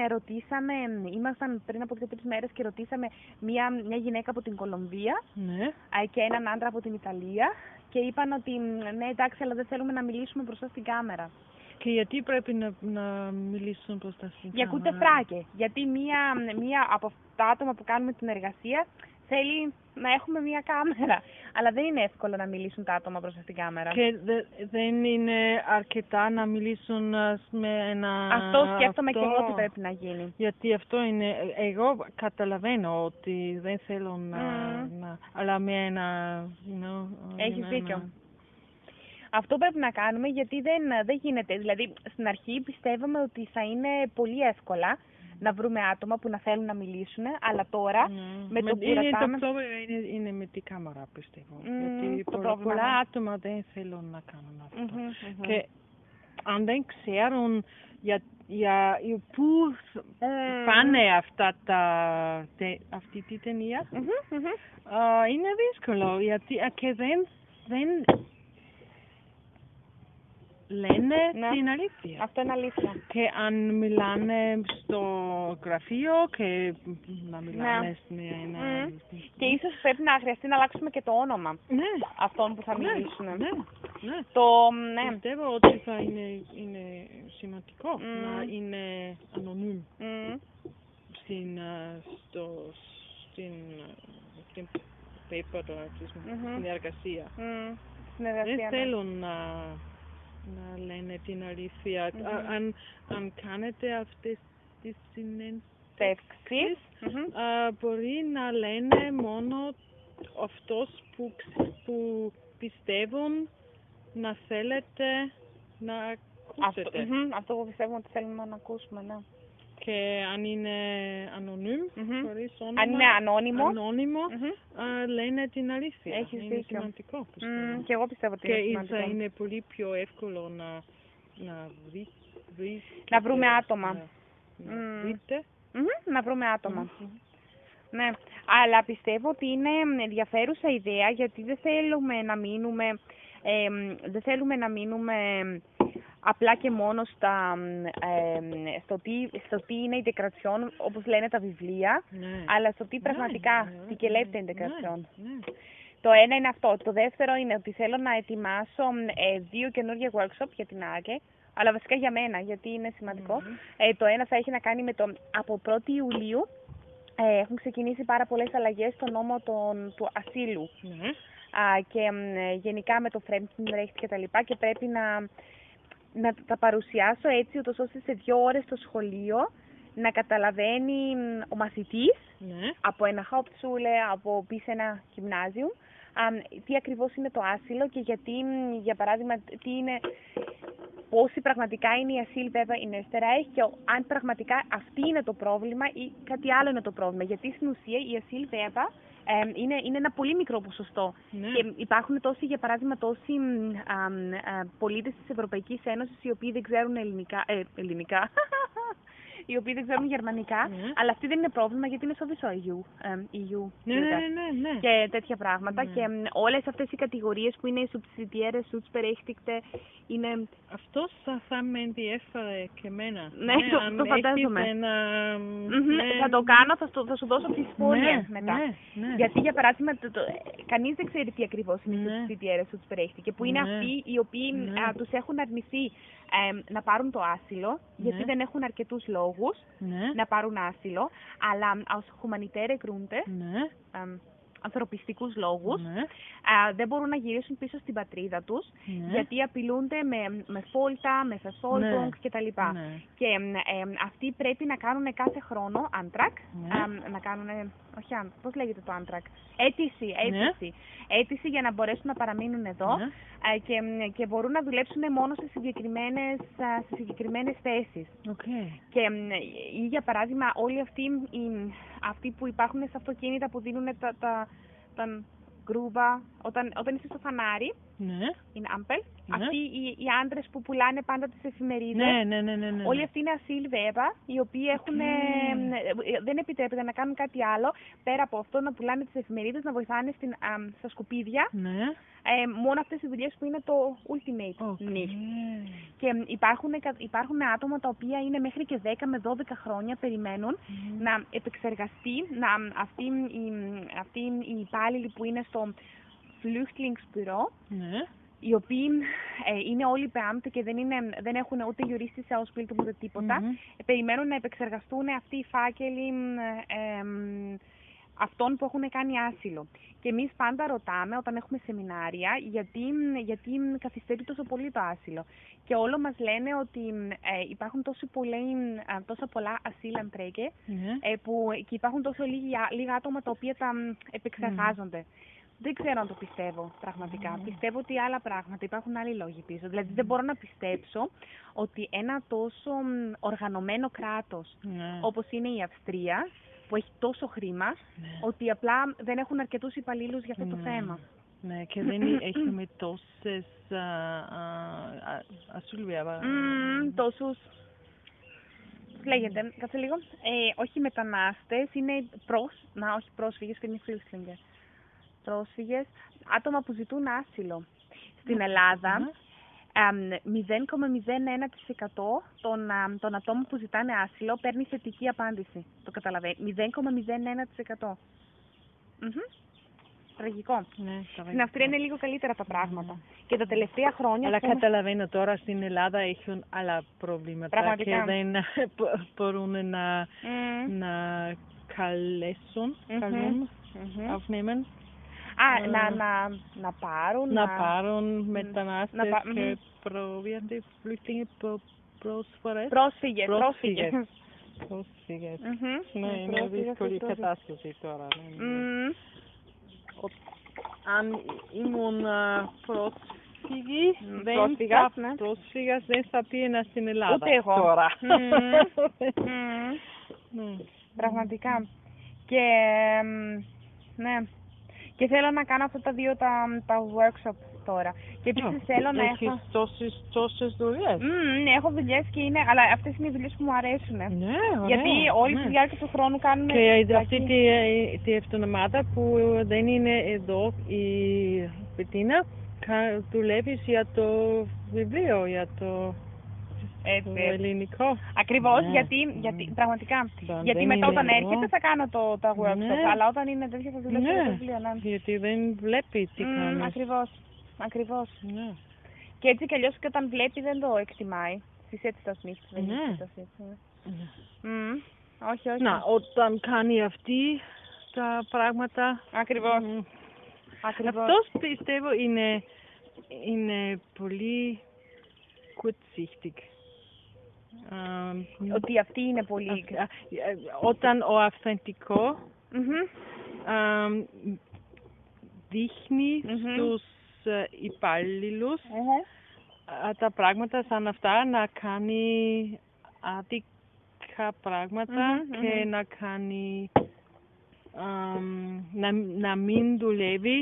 ήμασταν πριν από 2-3 μέρες και ρωτήσαμε μια γυναίκα από την Κολομβία και έναν άντρα από την Ιταλία και είπαν ότι ναι εντάξει, αλλά δεν θέλουμε να μιλήσουμε μπροστά στην κάμερα. Και γιατί πρέπει να μιλήσουν μπροστά στην κάμερα? Για κούτε φράκε. Γιατί μία από τα άτομα που κάνουμε την εργασία θέλει να έχουμε μία κάμερα. Αλλά δεν είναι εύκολο να μιλήσουν τα άτομα μπροστά στην κάμερα. Και δεν είναι αρκετά να μιλήσουν με ένα... Αυτό σκέφτομαι και εγώ ότι πρέπει να γίνει. Γιατί αυτό είναι... Εγώ καταλαβαίνω ότι δεν θέλω να... Αλλά με ένα... Έχεις δίκιο. Αυτό πρέπει να κάνουμε γιατί δεν γίνεται. Δηλαδή, στην αρχή πιστεύαμε ότι θα είναι πολύ εύκολα να βρούμε άτομα που να θέλουν να μιλήσουν, αλλά τώρα με το που ρωτάμε... Το πρόβλημα είναι με την κάμερα, πιστεύω. Γιατί πολλά άτομα δεν θέλουν να κάνουν αυτό. Και αν δεν ξέρουν πού πάνε αυτή τη ταινία, είναι δύσκολο. Γιατί και δεν λένε την αλήθεια. Αυτό είναι αλήθεια. Και αν μιλάνε στο γραφείο και να μιλάνε με ένα... Και ίσως πρέπει να χρειαστεί να αλλάξουμε και το όνομα αυτών που θα μιλήσουν. Πιστεύω ότι θα είναι σημαντικό να είναι ανωνύμ στην paper, στην εργασία. Δεν θέλουν να λένε την αλήθεια. Αν κάνετε αυτές τις συνέντευξεις, μπορεί να λένε μόνο αυτός που πιστεύουν να θέλετε να ακούσετε. Αυτό που πιστεύουμε ότι θέλουμε να ακούσουμε, ναι. Και αν είναι ανωνύμ, χωρίς όνομα, αν είναι ανώνυμο, λένε την αλήθεια. Έχεις είναι σημαντικό. Και εγώ πιστεύω ότι είναι σημαντικό. Και θα είναι πολύ πιο εύκολο να βρούμε άτομα. Να βρούμε άτομα. Ναι, αλλά πιστεύω ότι είναι ενδιαφέρουσα ιδέα γιατί δεν θέλουμε να μείνουμε απλά και μόνο στο τι είναι integration, όπως λένε τα βιβλία, αλλά στο τι πραγματικά, τι και λέτε integration. Το ένα είναι αυτό. Το δεύτερο είναι ότι θέλω να ετοιμάσω 2 καινούργια workshop για την ΆΚΕ, αλλά βασικά για μένα, γιατί είναι σημαντικό. Το ένα θα έχει να κάνει με από 1η Ιουλίου, έχουν ξεκινήσει πάρα πολλές αλλαγές στο νόμο του ασύλου και γενικά με το Fremdenrecht και τα λοιπά και πρέπει να τα παρουσιάσω έτσι ούτως ώστε σε 2 ώρες στο σχολείο να καταλαβαίνει ο μαθητής από ένα Hauptschule, από πίσω ένα γυμνάζιο, τι ακριβώς είναι το άσυλο και γιατί, για παράδειγμα, πόσοι πραγματικά είναι η Asylbewerber in Österreich και αν πραγματικά αυτή είναι το πρόβλημα ή κάτι άλλο είναι το πρόβλημα. Γιατί στην ουσία η Asylbewerber είναι ένα πολύ μικρό ποσοστό. Και υπάρχουν τόσοι, για παράδειγμα, πολίτες της Ευρωπαϊκής Ένωσης οι οποίοι δεν ξέρουν ελληνικά. οι οποίοι δεν ξέρουν γερμανικά, αλλά αυτή δεν είναι πρόβλημα γιατί είναι σοβισό EU και τέτοια πράγματα. Και όλες αυτές οι κατηγορίες που είναι οι subsidiaire, Schutzberechtigte, είναι... Αυτό θα με ενδιέφερε και εμένα. Ναι, το φαντάζομαι. Θα το κάνω, θα σου δώσω τις σχόλια μετά. Γιατί για παράδειγμα, κανείς δεν ξέρει τι ακριβώς είναι οι subsidiaire, Schutzberechtigte, που είναι αυτοί οι οποίοι τους έχουν αρνηθεί να πάρουν το άσυλο, γιατί δεν έχουν αρκετούς λόγους να πάρουν άσυλο, αλλά aus humanitäre Gründe, ανθρωπιστικούς λόγους, δεν μπορούν να γυρίσουν πίσω στην πατρίδα τους, γιατί απειλούνται με φόλτα, με verfolgung κτλ. Και αυτοί πρέπει να κάνουν κάθε χρόνο Antrag, να κάνουν, πώς λέγεται το Antrag, αίτηση για να μπορέσουν να παραμείνουν εδώ και μπορούν να δουλέψουν μόνο σε συγκεκριμένες θέσεις. Και ή για παράδειγμα όλοι αυτοί που υπάρχουν στα αυτοκίνητα που δίνουν τα γκρούβα, όταν είσαι στο φανάρι, είναι Ampel, αυτοί οι άντρες που πουλάνε πάντα τις εφημερίδες, όλοι αυτοί είναι ασύλβεβα, οι οποίοι δεν επιτρέπεται να κάνουν κάτι άλλο πέρα από αυτό, να πουλάνε τις εφημερίδες, να βοηθάνε στα σκουπίδια. Μόνο αυτές οι δουλειές που είναι το ultimate nicht. Και υπάρχουν άτομα τα οποία είναι μέχρι και 10 με 12 χρόνια περιμένουν να επεξεργαστεί αυτοί οι υπάλληλοι που είναι στο Flüchtlingsbüro, οι οποίοι είναι όλοι Beamte και δεν έχουν ούτε juristische Ausbildung ούτε τίποτα, περιμένουν να επεξεργαστούν αυτοί οι φάκελοι αυτών που έχουν κάνει άσυλο. Και εμείς πάντα ρωτάμε όταν έχουμε σεμινάρια γιατί καθυστερεί τόσο πολύ το άσυλο. Και όλο μας λένε ότι υπάρχουν τόσα πολλά ασύλαντρέκε και υπάρχουν τόσο λίγα άτομα τα οποία τα επεξεργάζονται. Δεν ξέρω αν το πιστεύω πραγματικά. Πιστεύω ότι άλλα πράγματα, υπάρχουν άλλοι λόγοι πίσω. Δηλαδή δεν μπορώ να πιστέψω ότι ένα τόσο οργανωμένο κράτος όπως είναι η Αυστρία, που έχει τόσο χρήμα, ότι απλά δεν έχουν αρκετούς υπαλλήλους για αυτό το θέμα. Ναι, και δεν έχουμε τόσες ασύλβεβα. Τόσους... Λέγεται, κάτσε λίγο. Όχι μετανάστες, είναι όχι πρόσφυγες, είναι flüchtlinge. Πρόσφυγες, άτομα που ζητούν άσυλο. Στην Ελλάδα, 0,01% των ατόμων που ζητάνε άσυλο παίρνει θετική απάντηση. Το καταλαβαίνει. 0,01%. Τραγικό. Στην Αυστρία είναι λίγο καλύτερα τα πράγματα. Και τα τελευταία χρόνια... Αλλά καταλαβαίνω τώρα στην Ελλάδα έχουν άλλα προβλήματα και δεν μπορούν να καλέσουν, aufnehmen. Να πάρουν μετανάστες και πρόσφυγες. Ναι, είναι δύσκολη κατάσταση τώρα. Αν ήμουν πρόσφυγας δεν θα πήγαινα στην Ελλάδα. Ούτε εγώ. Τώρα. Πραγματικά. Και ναι. Και θέλω να κάνω αυτά τα δύο τα workshop τώρα. Και επίσης θέλω να έχω... Έχεις τόσες δουλειές. Ναι, έχω δουλειές και αλλά αυτές είναι οι δουλειές που μου αρέσουν. Ναι, ωραία. Γιατί όλη τη διάρκεια του χρόνου κάνουμε... Και αυτή τη εβδομάδα που δεν είναι εδώ η Πετίνα, δουλεύεις για το βιβλίο, για το... ελληνικό. Ακριβώς, γιατί πραγματικά. Γιατί μετά όταν έρχεται θα κάνω τα workshop, αλλά όταν είναι τέτοια θα δουλεύω στο βιβλίο. Γιατί δεν βλέπει τι κάνεις. Ακριβώς. Και έτσι κι αλλιώς και όταν βλέπει δεν το εκτιμάει. Στις das nicht. Όχι. Να, όταν κάνει αυτή τα πράγματα... Ακριβώς. Αυτός πιστεύω είναι πολύ kurzsichtig. Ότι αυτή είναι πολύ... Όταν ο αυθεντικό δείχνει στους υπάλληλους τα πράγματα σαν αυτά, να κάνει άδικα πράγματα και να κάνει να μην δουλεύει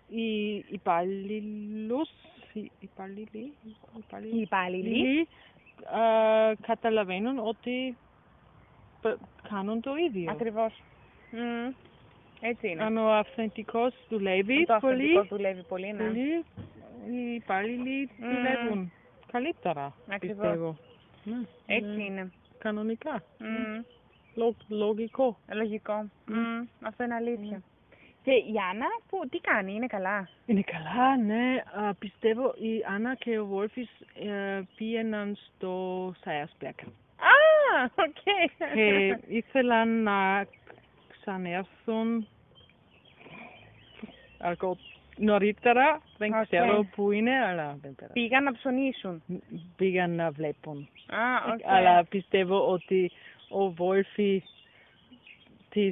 οι υπάλληλοι καταλαβαίνουν ότι κάνουν το ίδιο. Ακριβώς. Έτσι είναι. Αν ο αυθεντικός δουλεύει πολύ, ναι. Οι υπάλληλοι δουλεύουν καλύτερα, πιστεύω. Έτσι είναι. Κανονικά. Λογικό. Αυτό είναι αλήθεια. Και η Άννα, τι κάνει, είναι καλά? Είναι καλά, ναι. Πιστεύω η Άννα και ο Βόλφης πήγαιναν στο Σάιασπεργκ. Οκ. Και ήθελαν να ξανέρθουν νωρίτερα. Δεν ξέρω που είναι, αλλά δεν πέρα. Πήγαν να ψωνίσουν. Πήγαν να βλέπουν. Αλλά πιστεύω ότι ο Βόλφη της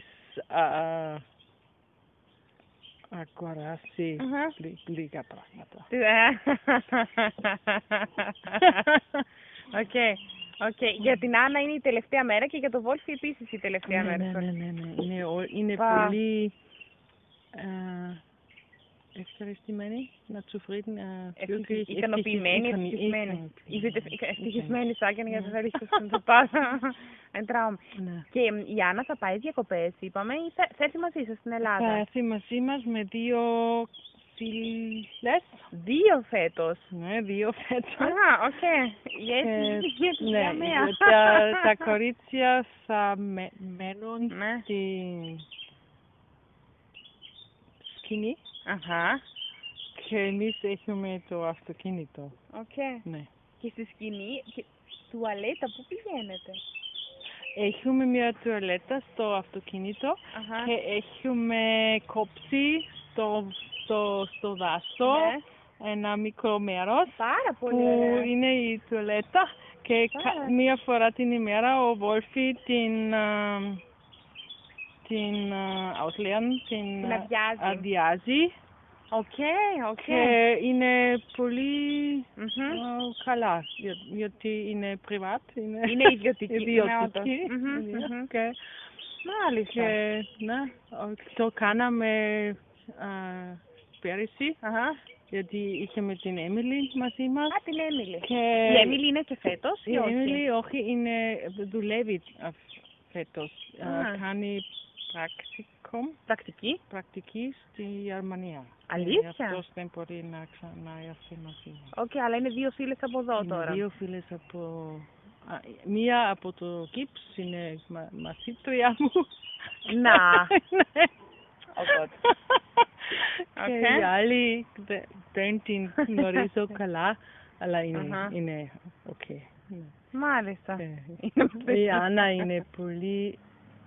αγοράσει λίγα πράγματα. Οκ. Για την Άννα είναι η τελευταία μέρα και για τον Βόλφη επίσης η τελευταία μέρα. Ναι. Είναι πολύ ευχαριστημένοι, ικανοποιημένοι, ευτυχισμένοι Sagen, γιατί δεν ρίχνω το πάρα. Και η Άννα θα πάει διακοπές, είπαμε, ή θα έρθει μαζί σας στην Ελλάδα? Θα έρθει μαζί μας με 2 φίλες. 2 φέτος? Ναι, 2 φέτος. Οκ. Τα κορίτσια θα μένουν στη σκηνή. Και εμείς έχουμε το αυτοκίνητο. Ναι. Και στη σκηνή, τουαλέτα, πού πηγαίνετε? Έχουμε μια τουαλέτα στο αυτοκίνητο και έχουμε κόψει στο δάσο ένα μικρό μέρος που είναι η τουαλέτα και μία φορά την ημέρα ο Βόλφη την αδειάζει. Και είναι πολύ καλά, γιατί είναι privat. Είναι ιδιωτική. Μάλιστα. Το κάναμε πέρυσι, γιατί είχαμε την Έμιλι μαζί μας. Την Έμιλι. Η Έμιλι είναι και φέτος ή όχι? Η Έμιλι όχι, δουλεύει φέτος. Κάνει πρακτική στη Γερμανία. Αλήθεια? Αυτός δεν μπορεί να ξαναέρθει μαζί μας. Αλλά είναι 2 φίλες από εδώ τώρα. 2 φίλες από... Μία από το Gips είναι μαθήτρια μου. Να. Και η άλλη δεν την γνωρίζω καλά, αλλά είναι οκ. Μάλιστα. Η Άννα είναι πολύ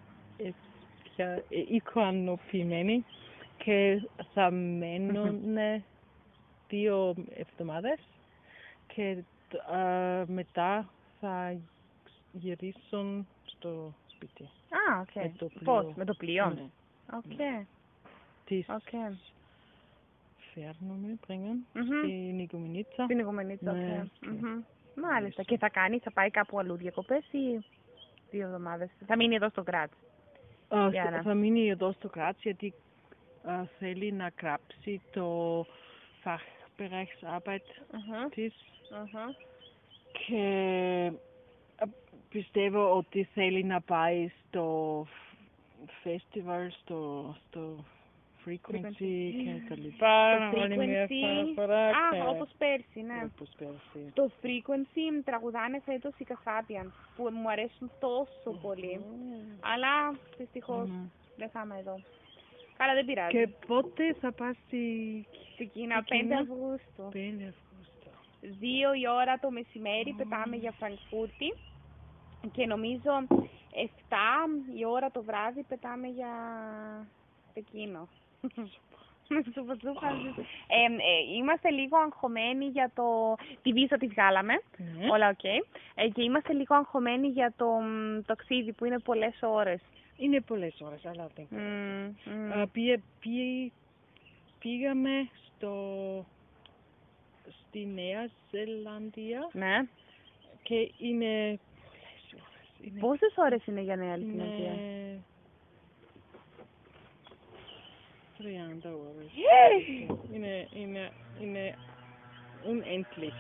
ικανοποιημένη και θα μένουν 2 εβδομάδες και μετά θα γυρίσουν στο σπίτι. Πώς, με το πλοίο? Τις φέρνουμε, bringen στην Οικουμενίτσα. Στην Οικουμενίτσα, Μάλιστα. Και θα πάει κάπου αλλού διακοπές ή 2 εβδομάδες? Θα μείνει εδώ στο Γκράτς? Θα μείνει εδώ στο Γκράτς γιατί θέλει να γράψει το Fachbereichsarbeit της και πιστεύω ότι θέλει να πάει στο festival, στο Frequency και τα λοιπά. Όπως πέρσι, ναι. Το Frequency τραγουδάνε φέτος οι Kasabian, που μου αρέσουν τόσο πολύ. Αλλά δυστυχώς δεν θα είμαι εδώ. Καλά, δεν πειράζει. Και πότε θα πας στην Κίνα? 5 Αυγούστου. 2 η ώρα το μεσημέρι πετάμε για Φραγκφούρτη και νομίζω 7 η ώρα το βράδυ πετάμε για Πεκίνο. Είμαστε λίγο αγχωμένοι για τη βίζα τη βγάλαμε, όλα οκ. Και είμαστε λίγο αγχωμένοι για το ταξίδι που είναι πολλές ώρες. Είναι πολλές ώρες, αλλά δεν πήγαμε στη Νέα Ζηλανδία και είναι πολλές ώρες. Πόσες ώρες είναι για Νέα Ζηλανδία? 30 ώρες. Είναι unendlich.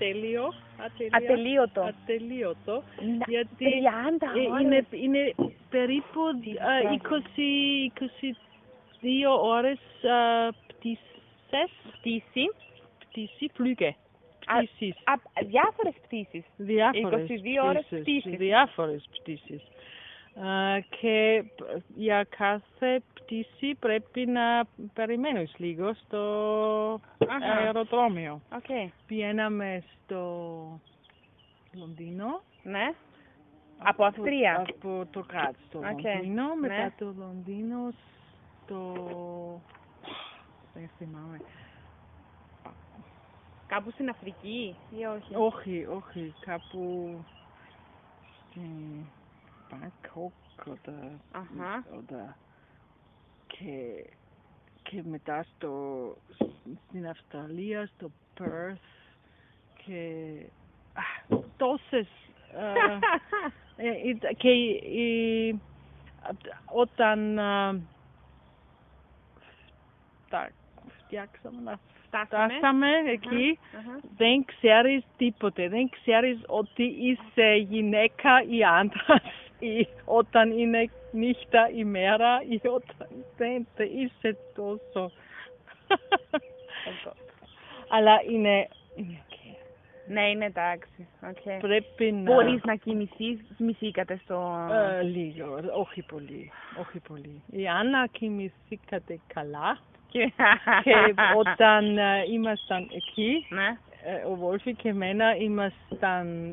Ατελείωτο. Γιατί 30 είναι περίπου 22 ώρες πτήση, φλούγε. Διάφορες πτήσεις. 22 ώρες πτήσεις. Διάφορες πτήσεις. Και για κάθε πτήση πρέπει να περιμένεις λίγο στο αεροδρόμιο. Πηγαίναμε στο Λονδίνο. Ναι. Από Αυστρία. Από το Γκράτς στο Λονδίνο. Μετά το Λονδίνο στο... Δεν θυμάμαι. Κάπου στην Αφρική ή όχι? Όχι. Κάπου στην Bangkok και μετά στην Αυστραλία, στο Perth και τόσες και όταν φτάσαμε εκεί, δεν ξέρεις τίποτε. Δεν ξέρεις ότι είσαι γυναίκα ή άντρας ή όταν είναι νύχτα ή μέρα ή όταν δεν είσαι τόσο. Αλλά είναι Ναι, είναι εντάξει. Πρέπει να... Μπορείς να κοιμηθείς, μισήκατε στο... Λίγο, όχι πολύ. Η Άννα κοιμηθήκατε καλά και όταν ήμασταν εκεί, ο Βόλφη και εμένα ήμασταν,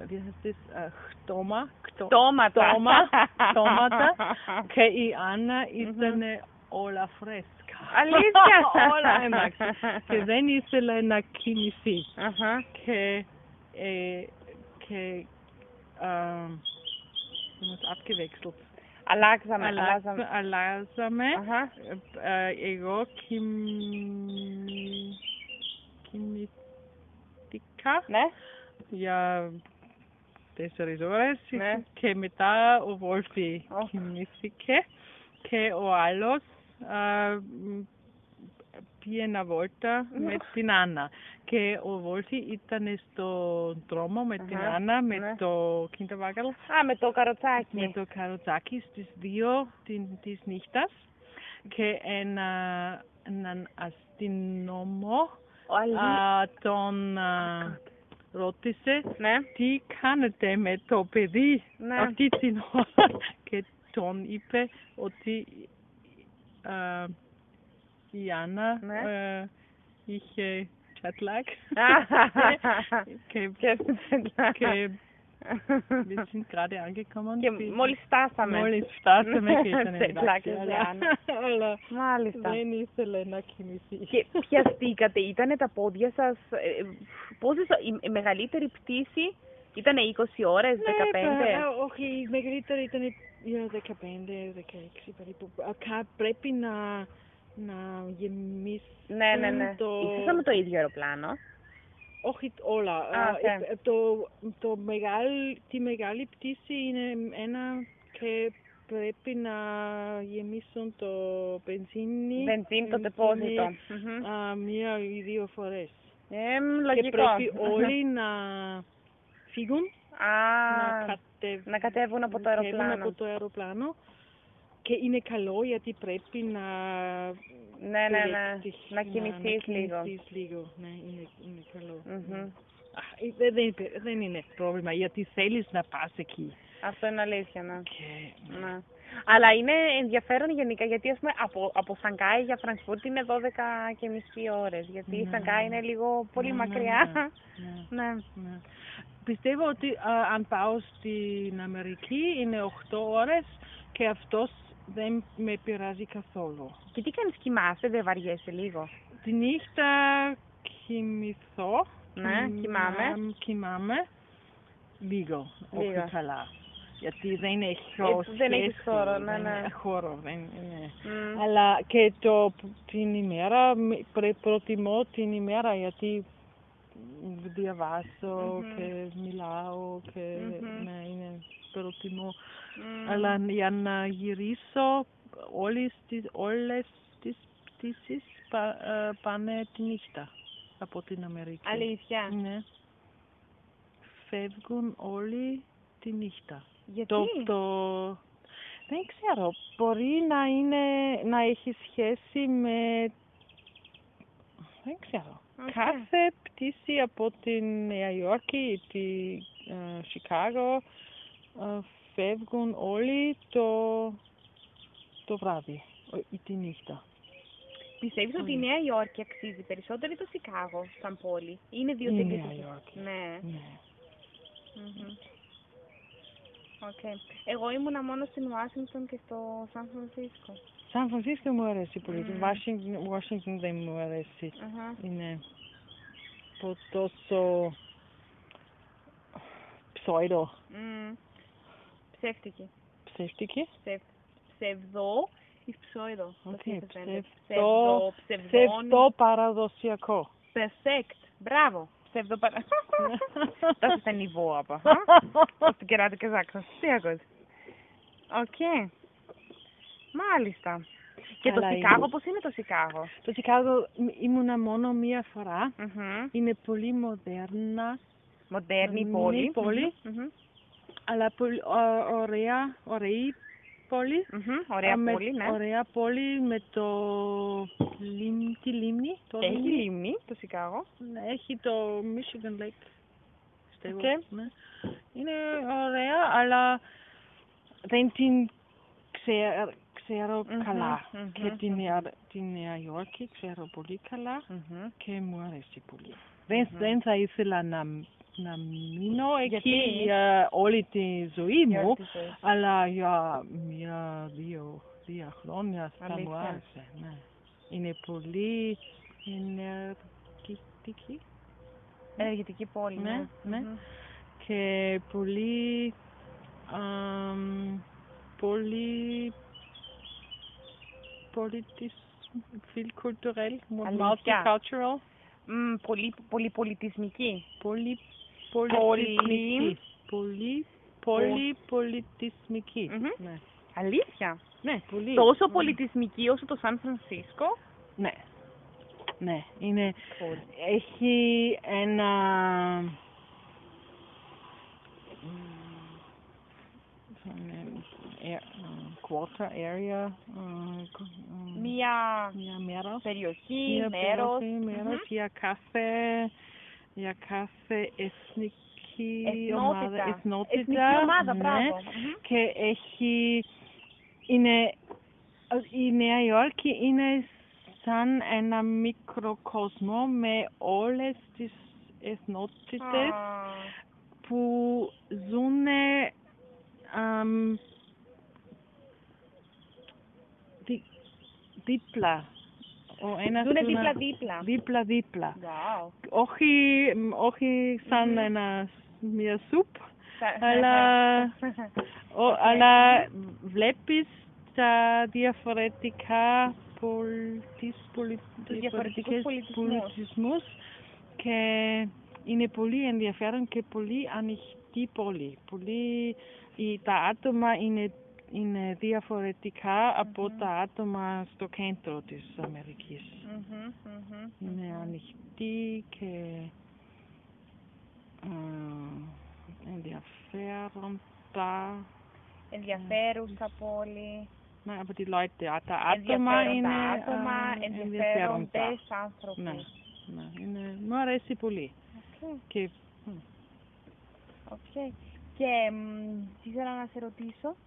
χτώματα και η Άννα ήταν όλα φρέσκα. Αλήθεια! Όλα εντάξει. Και δεν ήθελε να κοιμηθεί. Και είμαστε abgewechselt. Αλλάζαμε. Εγώ κοιμήθηκα για 4 ώρες και μετά ο Βόλφη κοιμήθηκε και ο άλλος πήγε να βόλτα με την Άννα. Και ο Βόλφη ήταν στον δρόμο με την Άννα, με το Kinderwagen. Με το καροτσάκι. Με το καροτσάκι στις 2 της νύχτας. Και έναν αστυνόμο τον ρώτησε τι κάνετε με το παιδί αυτή την ώρα. Και τον είπε ότι η Άννα είχε jet lag και wir sind gerade angekommen και μόλις φτάσαμε και ήταν εντάξει, αλλά δεν ήθελε να κοιμηθεί. Και πιαστήκατε, ήτανε τα πόδια σας, πόσες, η μεγαλύτερη πτήση ήτανε 20 ώρες, 15? Όχι, η μεγαλύτερη ήταν 15, 16 περίπου. Πρέπει να γεμίσει. Ναι. Ήσασταν με το ίδιο αεροπλάνο? Όχι όλα. Τη μεγάλη πτήση είναι ένα και πρέπει να γεμίσουν το βενζίνη, το τεπόζιτο. 1 ή 2 φορές. Λογικό. Και πρέπει όλοι να φύγουν, να κατέβουν από το αεροπλάνο. Και είναι καλό γιατί πρέπει να... να κοιμηθείς λίγο. Ναι, είναι καλό. Δεν είναι πρόβλημα γιατί θέλεις να πας εκεί. Αυτό είναι αλήθεια, ναι. Αλλά είναι ενδιαφέρον γενικά γιατί ας πούμε από Σανγκάη για Φραγκφούρτη είναι 12,5 ώρες. Γιατί η Σανγκάη είναι λίγο πολύ μακριά. Πιστεύω ότι αν πάω στην Αμερική είναι 8 ώρες και αυτός δεν με πειράζει καθόλου. Και τι κάνεις, κοιμάσαι, δεν βαριέσαι λίγο? Τη νύχτα κοιμηθώ. Κοιμάμαι λίγο, όχι καλά. Γιατί δεν έχω χώρο. Αλλά και την ημέρα, προτιμώ την ημέρα γιατί διαβάζω και μιλάω και είναι προτιμώ. Αλλά για να γυρίσω όλες τις πτήσεις πάνε τη νύχτα. από την Αμερική. Αλήθεια. Ναι. Φεύγουν όλοι τη νύχτα. Γιατί? Δεν ξέρω. Μπορεί να έχει σχέση με... Δεν ξέρω. Κάθε πτήση από την Νέα Υόρκη ή τη Σικάγο φεύγουν όλοι το βράδυ ή τη νύχτα. Πιστεύεις ότι η Νέα Υόρκη αξίζει περισσότερο ή το Σικάγο σαν πόλη? Είναι δύο η τελείως. Νέα Υόρκη. Ναι. Okay. Εγώ ήμουνα μόνο στην Ουάσιγκτον και στο Σαν Φρανσίσκο. Σαν Φρανσίσκο μου αρέσει πολύ. Το Washington δεν μου αρέσει. Είναι τόσο ψόιδο. Ψεύτικη. Ψεύτικη. Ψευδό ή ψόιδο. Ψευδό παραδοσιακό. Perfect. Μπράβο. Das ist ein Niveau, aber. Was du gerade gesagt hast. Sehr gut. Okay. Μάλιστα. Και το Σικάγο, πώς είναι το Σικάγο? Το Σικάγο ήμουνα μόνο μία φορά. Είναι πολύ μοντέρνη πόλη. Αλλά ωραία πόλη. Ωραία πόλη με τη λίμνη. Έχει λίμνη το Σικάγο. Έχει το Michigan Lake. Ναι. Είναι ωραία, αλλά δεν την ξέρω καλά. Και την Νέα Υόρκη ξέρω πολύ καλά και μου αρέσει πολύ. Δεν θα ήθελα να μείνω εκεί όλη τη ζωή μου, αλλά για δύο χρόνια θα μου άρεσε. Ναι. Είναι πολύ ενεργητική πόλη. Ναι. Και πολύ φιλκουλτουρέλ, multicultural. Πολύ πολιτισμική. Πολύ πολιτισμική. Ναι. Αλήθεια? Ναι, πολύ. Τόσο πολιτισμική όσο το Σαν Φρανσίσκο? Ναι. Είναι, έχει ένα quarter area, μία περιοχή, μέρος για κάθε εθνική ομάδα, μπράβο. Και η Νέα Υόρκη είναι σαν ένα μικρό κόσμο με όλες τις εθνότητες που ζουν δίπλα. Δίπλα. Wow. Όχι σαν μια σούπ, αλλά βλέπεις τα διαφορετικά πολιτισμούς και είναι πολύ ενδιαφέρον και πολύ ανοιχτή πόλη. Τα άτομα είναι διαφορετικά από τα άτομα στο κέντρο της Αμερικής. Είναι ανοιχτή και ενδιαφέρουσα πόλη. Από τη Leute, τα άτομα είναι ενδιαφέροντες άνθρωποι. Ναι, μου αρέσει πολύ. Και τι ήθελα να σε ρωτήσω,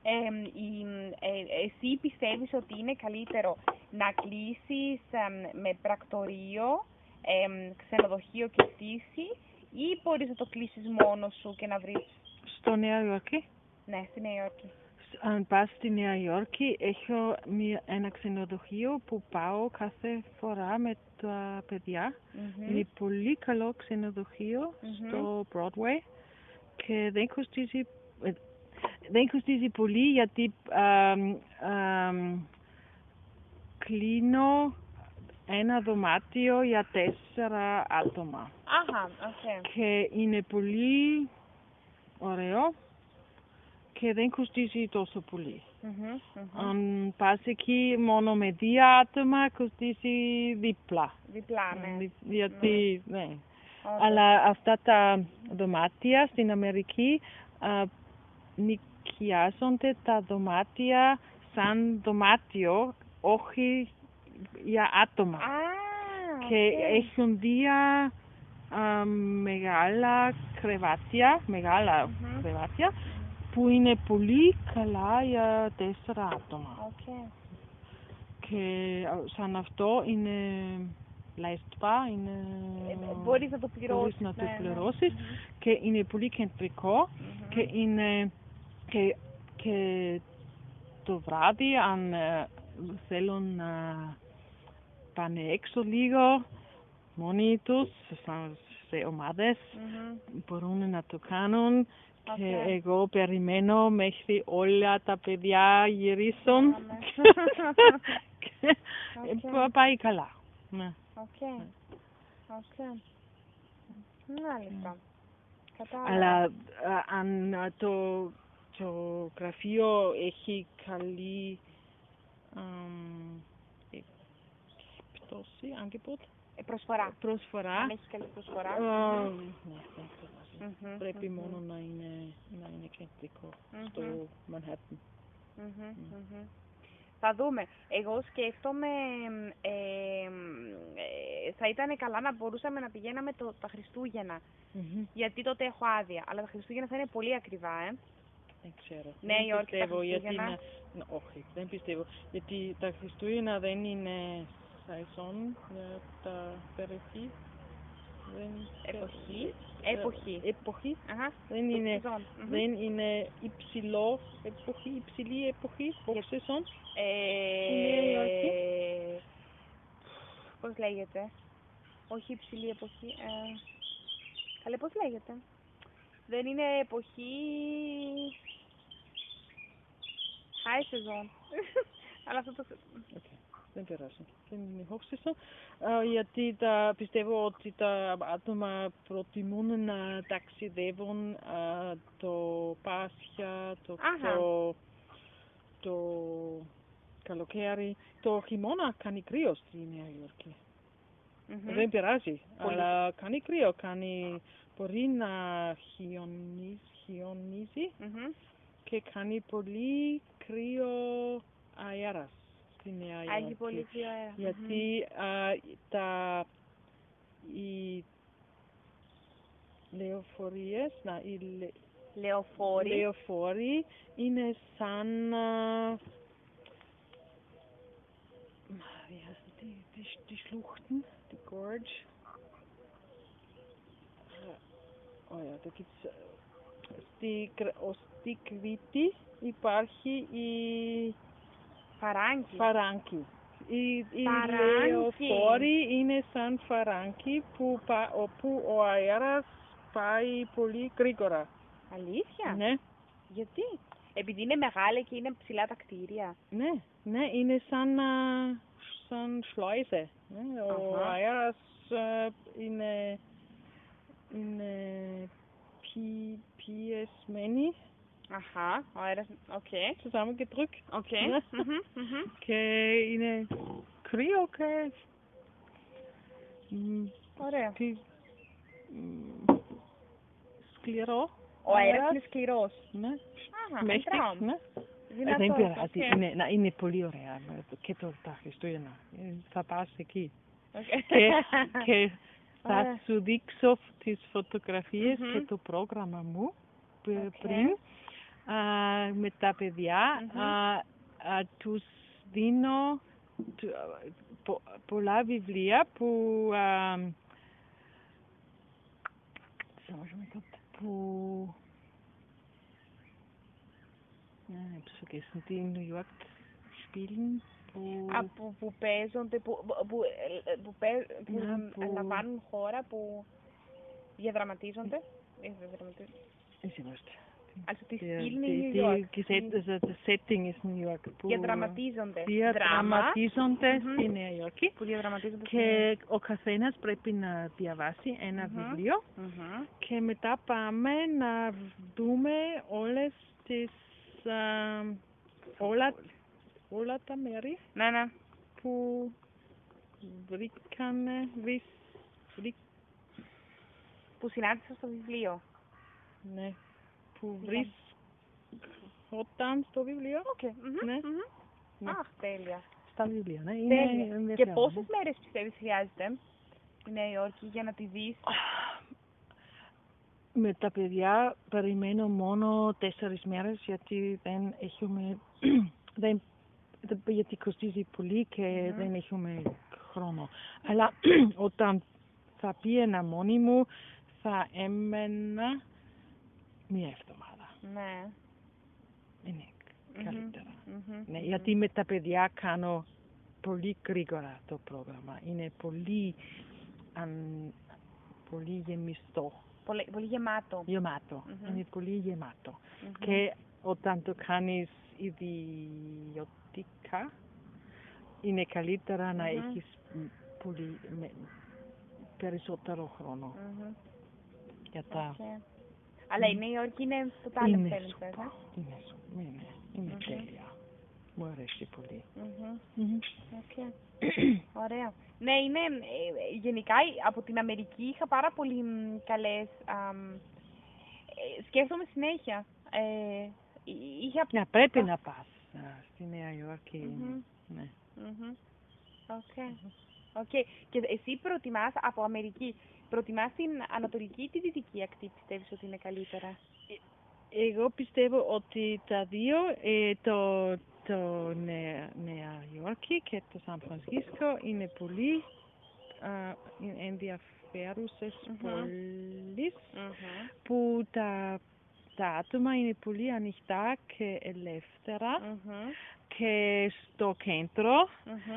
εσύ πιστεύεις ότι είναι καλύτερο να κλείσεις με πρακτορείο, ξενοδοχείο και στήση, ή μπορείς να το κλείσεις μόνος σου και να βρεις? Στο Νέα Υόρκη? Ναι, στη Νέα Υόρκη. Αν πας στη Νέα Υόρκη, έχω ένα ξενοδοχείο που πάω κάθε φορά με τα παιδιά. Είναι πολύ καλό ξενοδοχείο στο Broadway και δεν κοστίζει πολύ, γιατί κλείνω ένα δωμάτιο για 4 άτομα. Okay. Και είναι πολύ ωραίο και δεν κοστίζει τόσο πολύ. Αν πας εκεί μόνο με 2 άτομα κοστίζει διπλά. Διπλά, ναι. Γιατί, ναι. Αλλά αυτά τα δωμάτια στην Αμερική νοικιάζονται τα δωμάτια σαν δωμάτιο, όχι για άτομα. Και έχουν 2 μεγάλα κρεβάτια, που είναι πολύ καλά για 4 άτομα. Και σαν αυτό είναι λαϊστβά, μπορείς να το πληρώσεις, και είναι πολύ κεντρικό και είναι και το βράδυ αν θέλουν να πάνε έξω λίγο μόνοι τους σε ομάδες μπορούν να το κάνουν και εγώ περιμένω μέχρι όλα τα παιδιά γυρίσουν και πάει καλά. Μάλιστα. Αλλά αν το γραφείο έχει καλή προσφορά. Αν έχει καλή προσφορά. Πρέπει μόνο να είναι κεντρικό στο Manhattan. Θα δούμε. Εγώ σκέφτομαι θα ήταν καλά να μπορούσαμε να πηγαίναμε τα Χριστούγεννα. Γιατί τότε έχω άδεια. Αλλά τα Χριστούγεννα θα είναι πολύ ακριβά, Δεν ξέρω. Νέα Υόρκη τα Χριστούγεννα. Όχι, δεν πιστεύω. Γιατί τα Χριστούγεννα δεν είναι σεζόν για τα περιοχή. Εποχή. Δεν είναι υψηλή εποχή, σεζόν. Πώς λέγεται. Όχι υψηλή εποχή. Καλέ, πώς λέγεται. Δεν είναι εποχή. High season. Αλλά αυτό το... Δεν περάσει. Δεν είναι hochsaison. Γιατί πιστεύω ότι τα άτομα προτιμούν να ταξιδεύουν το Πάσχα, το καλοκαίρι. Το χειμώνα κάνει κρύο στη Νέα Υόρκη. Δεν πειράζει, αλλά κάνει κρύο. Μπορεί να χιονίζει και κάνει πολύ κρύο αέρας. Έχει πολύ κρύο αέρα. Γιατί οι λεωφόροι είναι σαν die Schluchten, die Gorge. Da gibt's στη Κρήτη υπάρχει η φαράγγι. Οι λεωφόροι είναι σαν φαράγγι όπου ο αέρας πάει πολύ γρήγορα. Αλήθεια? Ναι. Γιατί? Επειδή είναι μεγάλη και είναι ψηλά τα κτίρια. Ναι, είναι σαν σλόιζε. Ο αέρας είναι πιεσμένη. ο αέρας, zusammengedrückt. Και είναι κρύο και ωραία. Σκληρό. Ο αέρας είναι σκληρός. Ναι. Mächtig, ναι. Δεν πειράζει. Είναι πολύ ωραία και τα Χριστούγεννα. Θα πας εκεί. Και θα σου δείξω τις φωτογραφίες και το πρόγραμμα μου πριν. Με τα παιδιά τους δίνω πολλά βιβλία που vergessen, die in New York spielen. Που παίζονται, που λαμβάνουν χώρα, που διαδραματίζονται. Also die spielen in New York. Das Setting ist New York. Διαδραματίζονται στη Νέα Υόρκη. Και ο καθένας πρέπει να διαβάσει ένα βιβλίο. Και μετά πάμε να δούμε όλες τις όλα τα μέρη ναι. που βρήκανε, που συνάντησα στο βιβλίο. Ναι, που βρίσκονταν στο βιβλίο. Ναι. Αχ, τέλεια. Στα βιβλία, ναι. Είναι και πόσες μέρες πιστεύεις χρειάζεται η Νέα Υόρκη για να τη δεις? Με τα παιδιά περιμένω μόνο 4 μέρες, γιατί γιατί κοστίζει πολύ και δεν έχουμε χρόνο. Αλλά όταν θα πήγαινα μόνη μου, θα έμενα μία εβδομάδα. Ναι. Είναι καλύτερα. Ναι, γιατί με τα παιδιά κάνω πολύ γρήγορα το πρόγραμμα. Είναι πολύ γεμιστό. Πολύ γεμάτο. Είναι πολύ γεμάτο. Και όταν το κάνεις ιδιωτικά, είναι καλύτερα να έχεις πολύ περισσότερο χρόνο. Για τα... Αλλά η Νέα Υόρκη είναι το άλλο που θέλεις, είναι τέλεια. Μου αρέσει πολύ. Ωραία. Ναι, είναι γενικά από την Αμερική είχα πάρα πολύ καλές. Σκέφτομαι συνέχεια. Πρέπει να πας στη Νέα Υόρκη. Ναι. Και εσύ προτιμάς από Αμερική, προτιμάς την ανατολική ή τη δυτική ακτή, πιστεύεις ότι είναι καλύτερα? Εγώ πιστεύω ότι τα δύο, το Νέα Υόρκη και το Σαν Φρανσίσκο είναι πολύ ενδιαφέρουσες πόλεις που τα άτομα είναι πολύ ανοιχτά και ελεύθερα και στο κέντρο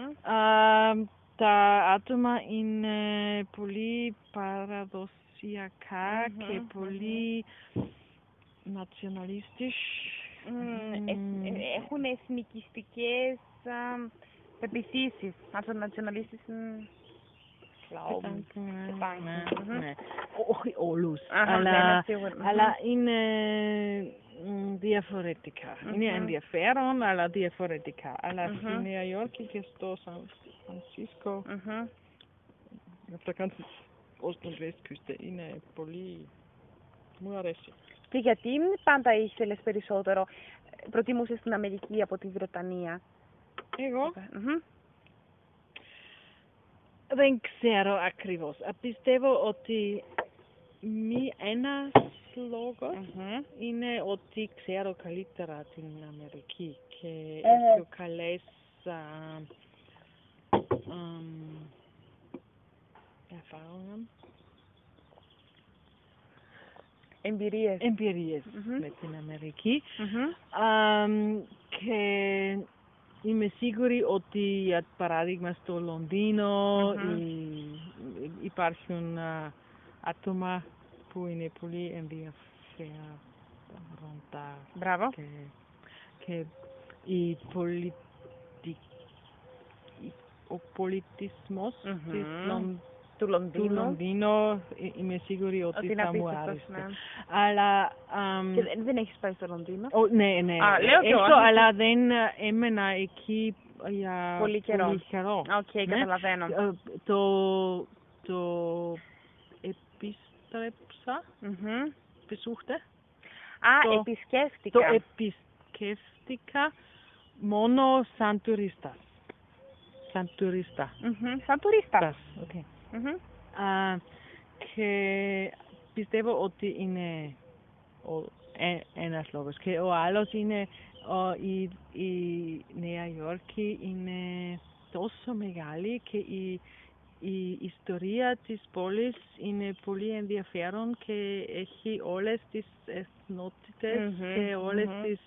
τα άτομα είναι πολύ παραδοσιακά και πολύ nationalistisch. Έχουν εθνικιστικές πεποιθήσεις. Also nationalistischen Glauben. Ναι. Όχι όλους, αλλά είναι διαφορετικά. Είναι ενδιαφέρον, αλλά διαφορετικά. Αλλά στη Νέα Υόρκη και στο Σαν Φρανσίσκο, από τα κάτω ως την Βεσtküste, είναι πολύ... Μου αρέσει. Και γιατί πάντα ήθελες περισσότερο, προτιμούσες την Αμερική από τη Βρετανία? Εγώ δεν ξέρω ακριβώς. Πιστεύω ότι ένας λόγος είναι ότι ξέρω καλύτερα την Αμερική και έχω καλές ερfahrungen. Εμπειρίες με την Αμερική. Και είμαι σίγουρη ότι, για παράδειγμα, στο Λονδίνο υπάρχουν άτομα που είναι πολύ ενδιαφέροντα. Μπράβο. Και ο πολιτισμός του Λονδίνου είμαι σίγουρη ότι θα μου άρεσε. Ναι. Αλλά... Και δεν έχεις πάει στο Λονδίνο? Ναι. Αλλά δεν έμενα εκεί για πολύ καιρό. Καταλαβαίνω. Το επιστρέψα. Besuchte. Επισκέφτηκα. Το επισκέφτηκα μόνο σαν τουρίστα. Σαν τουρίστα. Και πιστεύω ότι είναι ένας λόγος. Και ο άλλος είναι η Νέα Υόρκη είναι τόσο μεγάλη και η ιστορία της πόλης είναι πολύ ενδιαφέρον και έχει όλες τις εθνότητες και όλες τις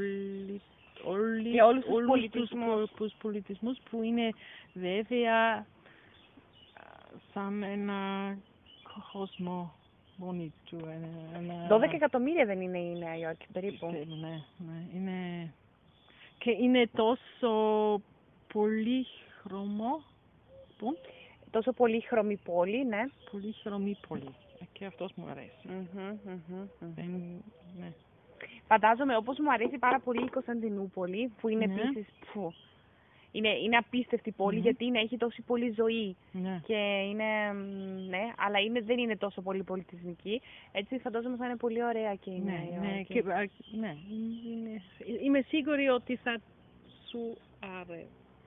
τους πολιτισμούς που είναι βέβαια σαν ένα κόσμο μόνοι του. 12 εκατομμύρια δεν είναι η Νέα Υόρκη περίπου? Ναι. Είναι... Και είναι τόσο πολύχρωμο. Τόσο πολύχρωμη πόλη, ναι. Πολύχρωμη πόλη. Και αυτός μου αρέσει. Ναι. Φαντάζομαι, όπως μου αρέσει πάρα πολύ η Κωνσταντινούπολη, που είναι επίσης... Είναι απίστευτη πόλη, γιατί έχει τόση πολύ ζωή και είναι, αλλά δεν είναι τόσο πολύ πολιτισμική. Έτσι φαντάζομαι θα είναι πολύ ωραία και η Νέα Υόρκη. Είμαι σίγουρη ότι θα σου άρεσε.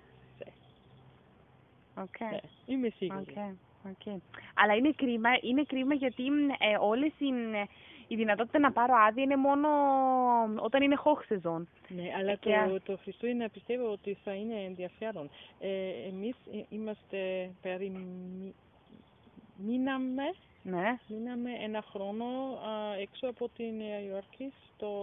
Είμαι σίγουρη. Αλλά είναι κρίμα γιατί όλες η δυνατότητα να πάρω άδεια είναι μόνο όταν είναι Hochsaison. Ναι, αλλά το Χριστούγεννα πιστεύω ότι θα είναι ενδιαφέρον. Εμείς μείναμε ένα χρόνο έξω από τη Νέα Υόρκη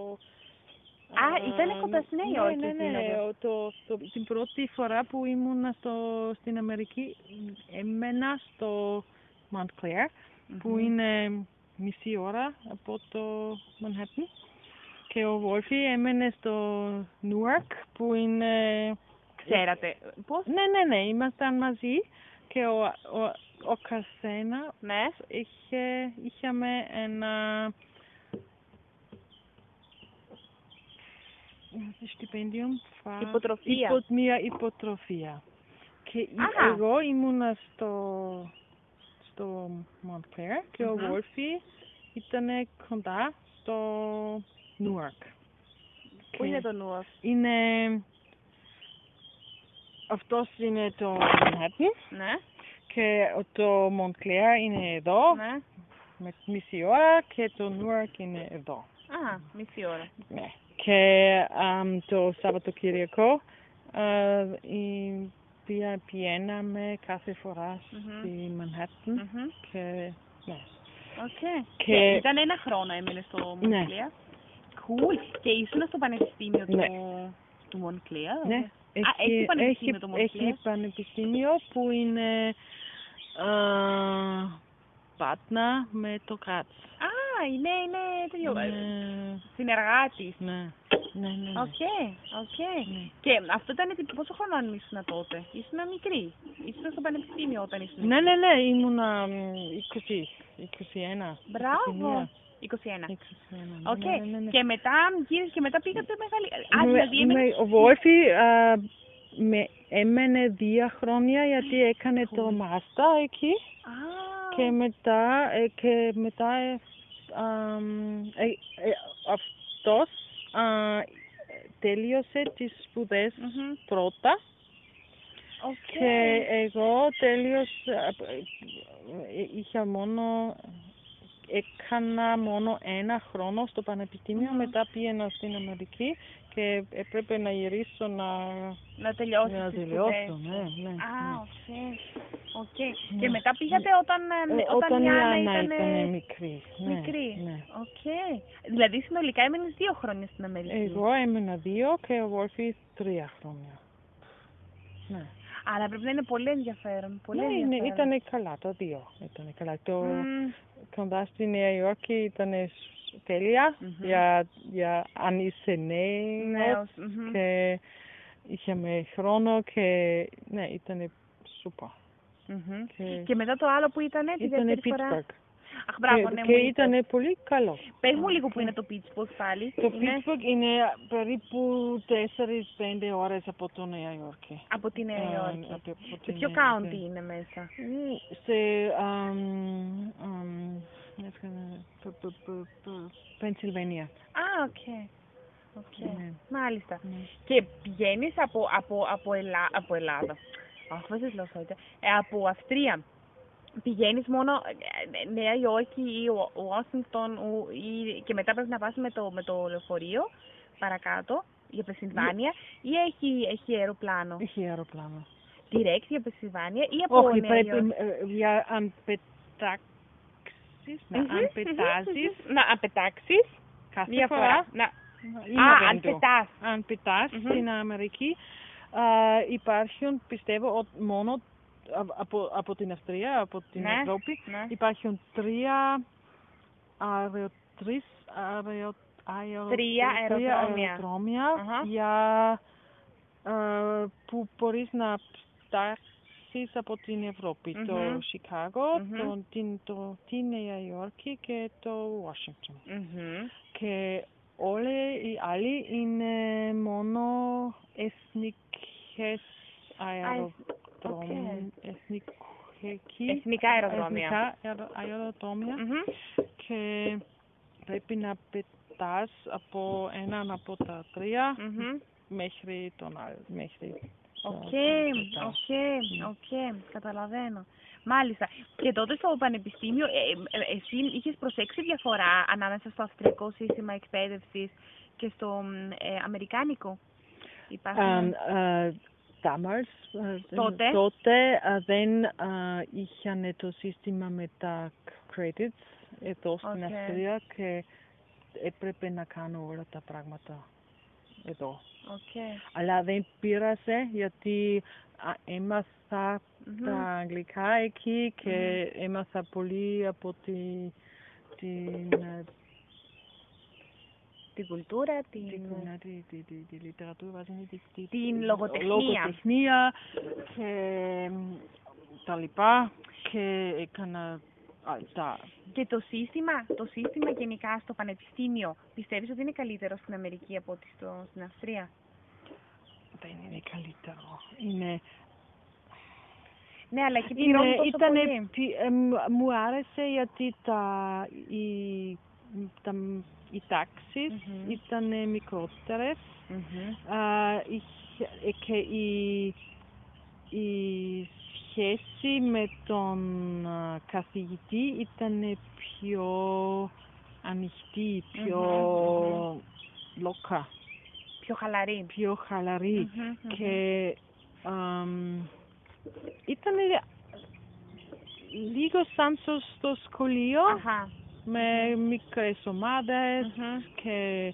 ήταν κοντά στη Νέα Υόρκη. Ναι. Την πρώτη φορά που ήμουν στην Αμερική έμενα στο Montclair, που είναι μισή ώρα από το Manhattan, και ο Βόλφι έμενε στο Newark, που είναι... Ξέρατε πώς? Ναι, ήμασταν μαζί και ο καθένα είχαμε ένα στιπέντιο, μια υποτροφία. Και εγώ ήμουνα στο Montclair και ο Βόλφι ήταν κοντά στο Newark. Πού είναι το Newark? Αυτός είναι το Manhattan. Ναι. Και το Montclair είναι εδώ, με μισή ώρα, και το Newark είναι εδώ. Μισή ώρα. Ναι. Και το Σαββατοκύριακο πηγαίναμε κάθε φορά στη Manhattan. Και ήταν ένα χρόνο έμενε στο Montclair. Cool. Και ήσουν στο πανεπιστήμιο του Montclair? Ναι. Έχει πανεπιστήμιο που είναι partner με το Graz. Είναι συνεργάτης. Ναι. Και αυτό ήταν πόσο χρόνο ήσουν τότε? Ήσουν μικρή? Ήσουν στο πανεπιστήμιο όταν ήσουν? Ναι, ήμουνα 21. Μπράβο. 21. Και μετά γύρισε και μετά πήγατε μεγάλη... Ο Βόλφι έμενε 2 χρόνια γιατί έκανε το μάστα εκεί. Και μετά αυτός τέλειωσε τις σπουδές πρώτα. Και εγώ έκανα μόνο 1 χρόνο στο πανεπιστήμιο, μετά πήγαινα στην Αμερική και έπρεπε να γυρίσω να τελειώσω. Και μετά πήγατε όταν η Άννα ήταν μικρή. Δηλαδή συνολικά έμενες 2 χρόνια στην Αμερική? Εγώ έμενα 2 και ο Βόλφι 3 χρόνια. Αλλά πρέπει να είναι πολύ ενδιαφέρον. Ήταν καλά τα 2. Κοντά στη Νέα Υόρκη ήταν τέλεια για αν είσαι νέος και είχαμε χρόνο και ήταν σούπερ. Και μετά το άλλο που ήταν τη δεύτερη φορά? Και ήταν πολύ καλό. Πες μου λίγο που είναι το Pittsburgh πάλι. Το Pittsburgh είναι περίπου 4-5 ώρες από το Νέα Υόρκη. Από τη Νέα Υόρκη. Σε ποιο county είναι μέσα? Σε Pennsylvania. Μάλιστα. Και πηγαίνεις από Ελλάδα. Από Αυστρία. Πηγαίνεις μόνο Νέα Υόρκη ή Ουάσιγκτον και μετά πρέπει να πας με το λεωφορείο παρακάτω για Πενσιλβάνια ή έχει αεροπλάνο? Έχει αεροπλάνο. Direct για Πενσιλβάνια ή από Νέα Υόρκη? Όχι, αν πετάζεις. Να πετάξεις κάθε φορά. Αν πετάς στην Αμερική υπάρχουν, πιστεύω, μόνο από την Αυστρία, από την Ευρώπη, υπάρχουν 3 αεροδρόμια που μπορείς να φτάσεις από την Ευρώπη. Το Σικάγο, τη Νέα Υόρκη και το Ουάσιγκτον. Και όλοι οι άλλοι είναι μόνο εθνικά αεροδρόμια και πρέπει να πετάς από έναν από τα τρία μέχρι τον άλλο. Οκ, καταλαβαίνω. Μάλιστα. Και τότε στο πανεπιστήμιο, εσύ είχες προσέξει διαφορά ανάμεσα στο αυστριακό σύστημα εκπαίδευσης και στο αμερικάνικο? Τότε δεν είχαν το σύστημα με τα credits εδώ στην Αυστρία και έπρεπε να κάνω όλα τα πράγματα εδώ. Αλλά δεν πείρασε γιατί έμαθα τα αγγλικά εκεί και έμαθα πολύ από την κουλτούρα, τη λιτερατούρα, την λογοτεχνία και τα λοιπά και έκανα τα... Και το σύστημα γενικά στο πανεπιστήμιο, πιστεύεις ότι είναι καλύτερο στην Αμερική από ότι στην Αυστρία? Δεν είναι καλύτερο. Είναι... Ναι, αλλά εκεί πληρώνει τόσο πολύ. Μου άρεσε γιατί οι τάξεις ήταν μικρότερες και η σχέση με τον καθηγητή ήταν πιο ανοιχτή, πιο λόκα. Πιο χαλαρή. Και ήταν λίγο σαν στο σχολείο. Με μικρές ομάδες και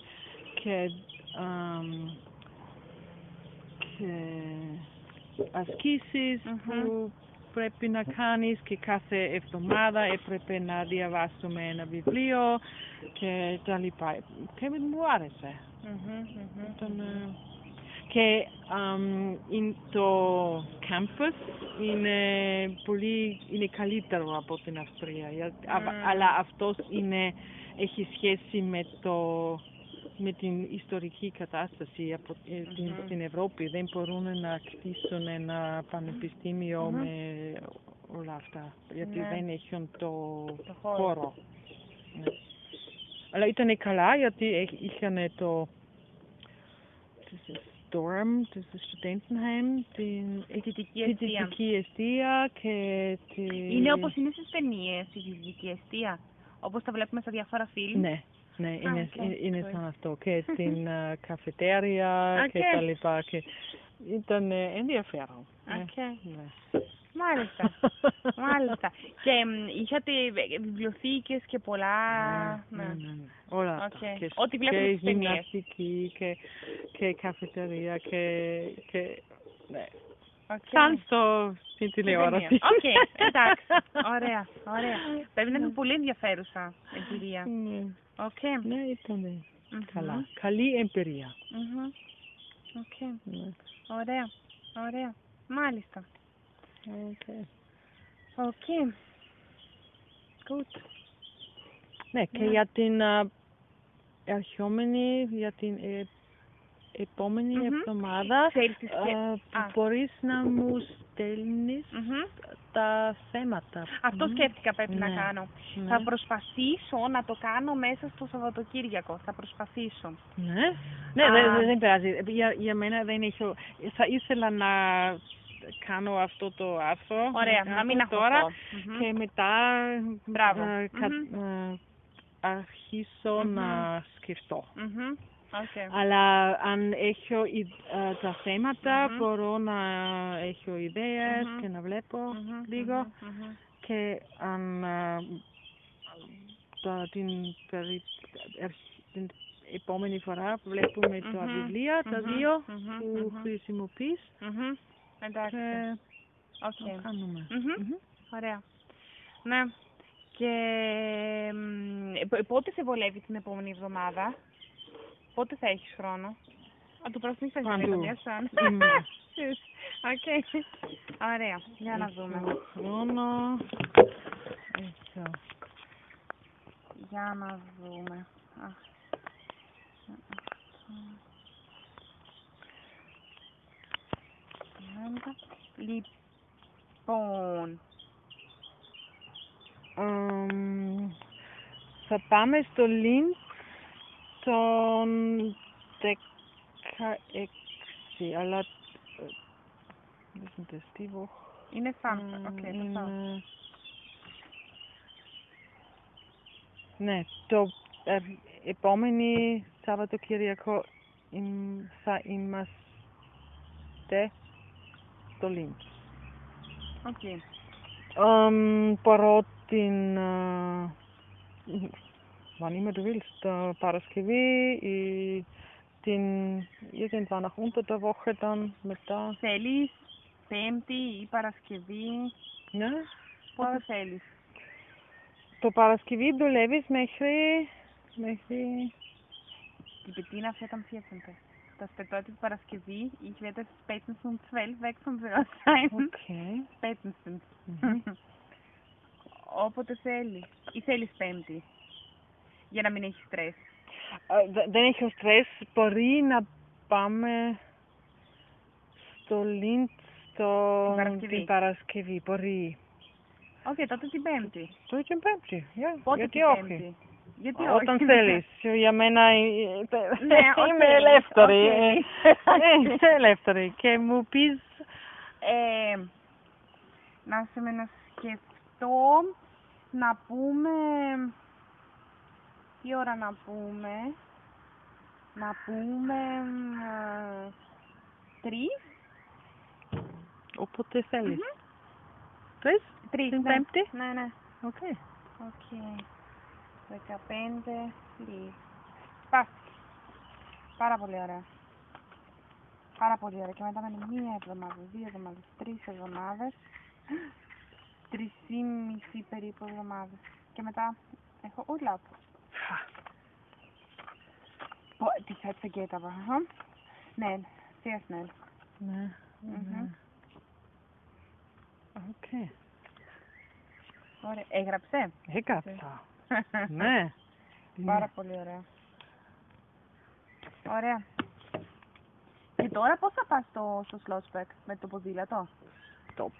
ασκήσεις που πρέπει να κάνεις και κάθε εβδομάδα έπρεπε να διαβάσουμε ένα βιβλίο και τα λοιπά. Και μου άρεσε. Και το campus είναι καλύτερο από την Αυστρία, αλλά αυτός έχει σχέση με την ιστορική κατάσταση στην Ευρώπη. Δεν μπορούν να κτίσουν ένα πανεπιστήμιο με όλα αυτά, γιατί δεν έχουν το χώρο. Αλλά ήταν καλά, γιατί είχαν το Dorm, das Studentenheim, την δυτική εστία και Είναι όπως είναι στις ταινίες η δυτική εστία, όπως τα βλέπουμε στα διάφορα φιλμ. Ναι, είναι σαν αυτό και την καφετέρια και τα λοιπά και ήταν ενδιαφέρον. Μάλιστα. Και είχατε βιβλιοθήκες και πολλά... Ναι. Όλα αυτά. Και γυμναστική και καφετέρια και ναι. Σαν στην τηλεόραση. Εντάξει. Ωραία. Πρέπει να είναι πολύ ενδιαφέρουσα εμπειρία. Ναι, ήταν καλά. Καλή εμπειρία. Ωραία. Μάλιστα. Good. Ναι, και για την για την επόμενη εβδομάδα μπορείς να μου στέλνεις τα θέματα. Αυτό σκέφτηκα πρέπει να κάνω. Θα προσπαθήσω να το κάνω μέσα στο Σαββατοκύριακο. Θα προσπαθήσω. Ναι, δεν πειράζει. Για μένα δεν έχω... Θα ήθελα να κάνω αυτό το άρθρο. Ωραία, να μην τώρα και μετά αρχίσω να σκεφτώ. Αλλά αν έχω τα θέματα μπορώ να έχω ιδέες και να βλέπω λίγο και αν την επόμενη φορά βλέπουμε τα βιβλία, τα δύο που χρησιμοποιείς. Εντάξει. Το κάνουμε. Ωραία. Ναι. Και πότε σε βολεύει την επόμενη εβδομάδα? Πότε θα έχεις χρόνο? Του πρόσθεσης θα γίνει μια σαν. Ωραία. Για να δούμε. Χρόνο. Για να δούμε. Λοιπόν, θα πάμε στο Linz τον 16, αλλά είναι Samstag, ναι, το επόμενη Σαββατοκύριακο θα είμαστε στο Linz. Μπορώ την wann immer du willst, Παρασκευή ή την irgendwann nach unter der Woche dann μετά. Θέλεις Πέμπτη ή Παρασκευή? Ναι. Πότε θέλεις? Το Παρασκευή δουλεύεις μέχρι... Die Bettina fährt am 14. Das bedeutet Paraskevi, ich werde spätestens um 12 weg vom Büro sein. Okay. Spätestens. Όποτε θέλεις. Ή θέλεις Πέμπτη, για να μην έχεις στρες. Δεν έχω στρες, μπορεί να πάμε στο Linz την Παρασκευή, μπορεί. Όχι, τότε την Πέμπτη. Τότε την Πέμπτη, γιατί όχι. Όταν θέλεις. Για μένα είμαι ελεύθερη. Ελεύθερη. Και μου πεις... Να σκεφτώ να πούμε... Τι ώρα να πούμε? Να πούμε... 3. Όποτε θέλεις. 3 την Πέμπτη? Ναι. Οκ. 15 Λίβ. Πας. Πάρα πολύ ωραία. Πάρα πολύ ωραία. Και μετά μένει 1 εβδομάδα, 2 εβδομάδες, 3 εβδομάδες. 3,5 περίπου εβδομάδες. Και μετά έχω Urlaub. Die Zeit vergeht aber. Schnell. Sehr schnell. Ναι. Οκ. Ωραία. Έγραψε? Έγραψα. Ναι. Πάρα πολύ ωραία. Ωραία. Και τώρα πώς θα πας στο Schlossberg με το ποδήλατο?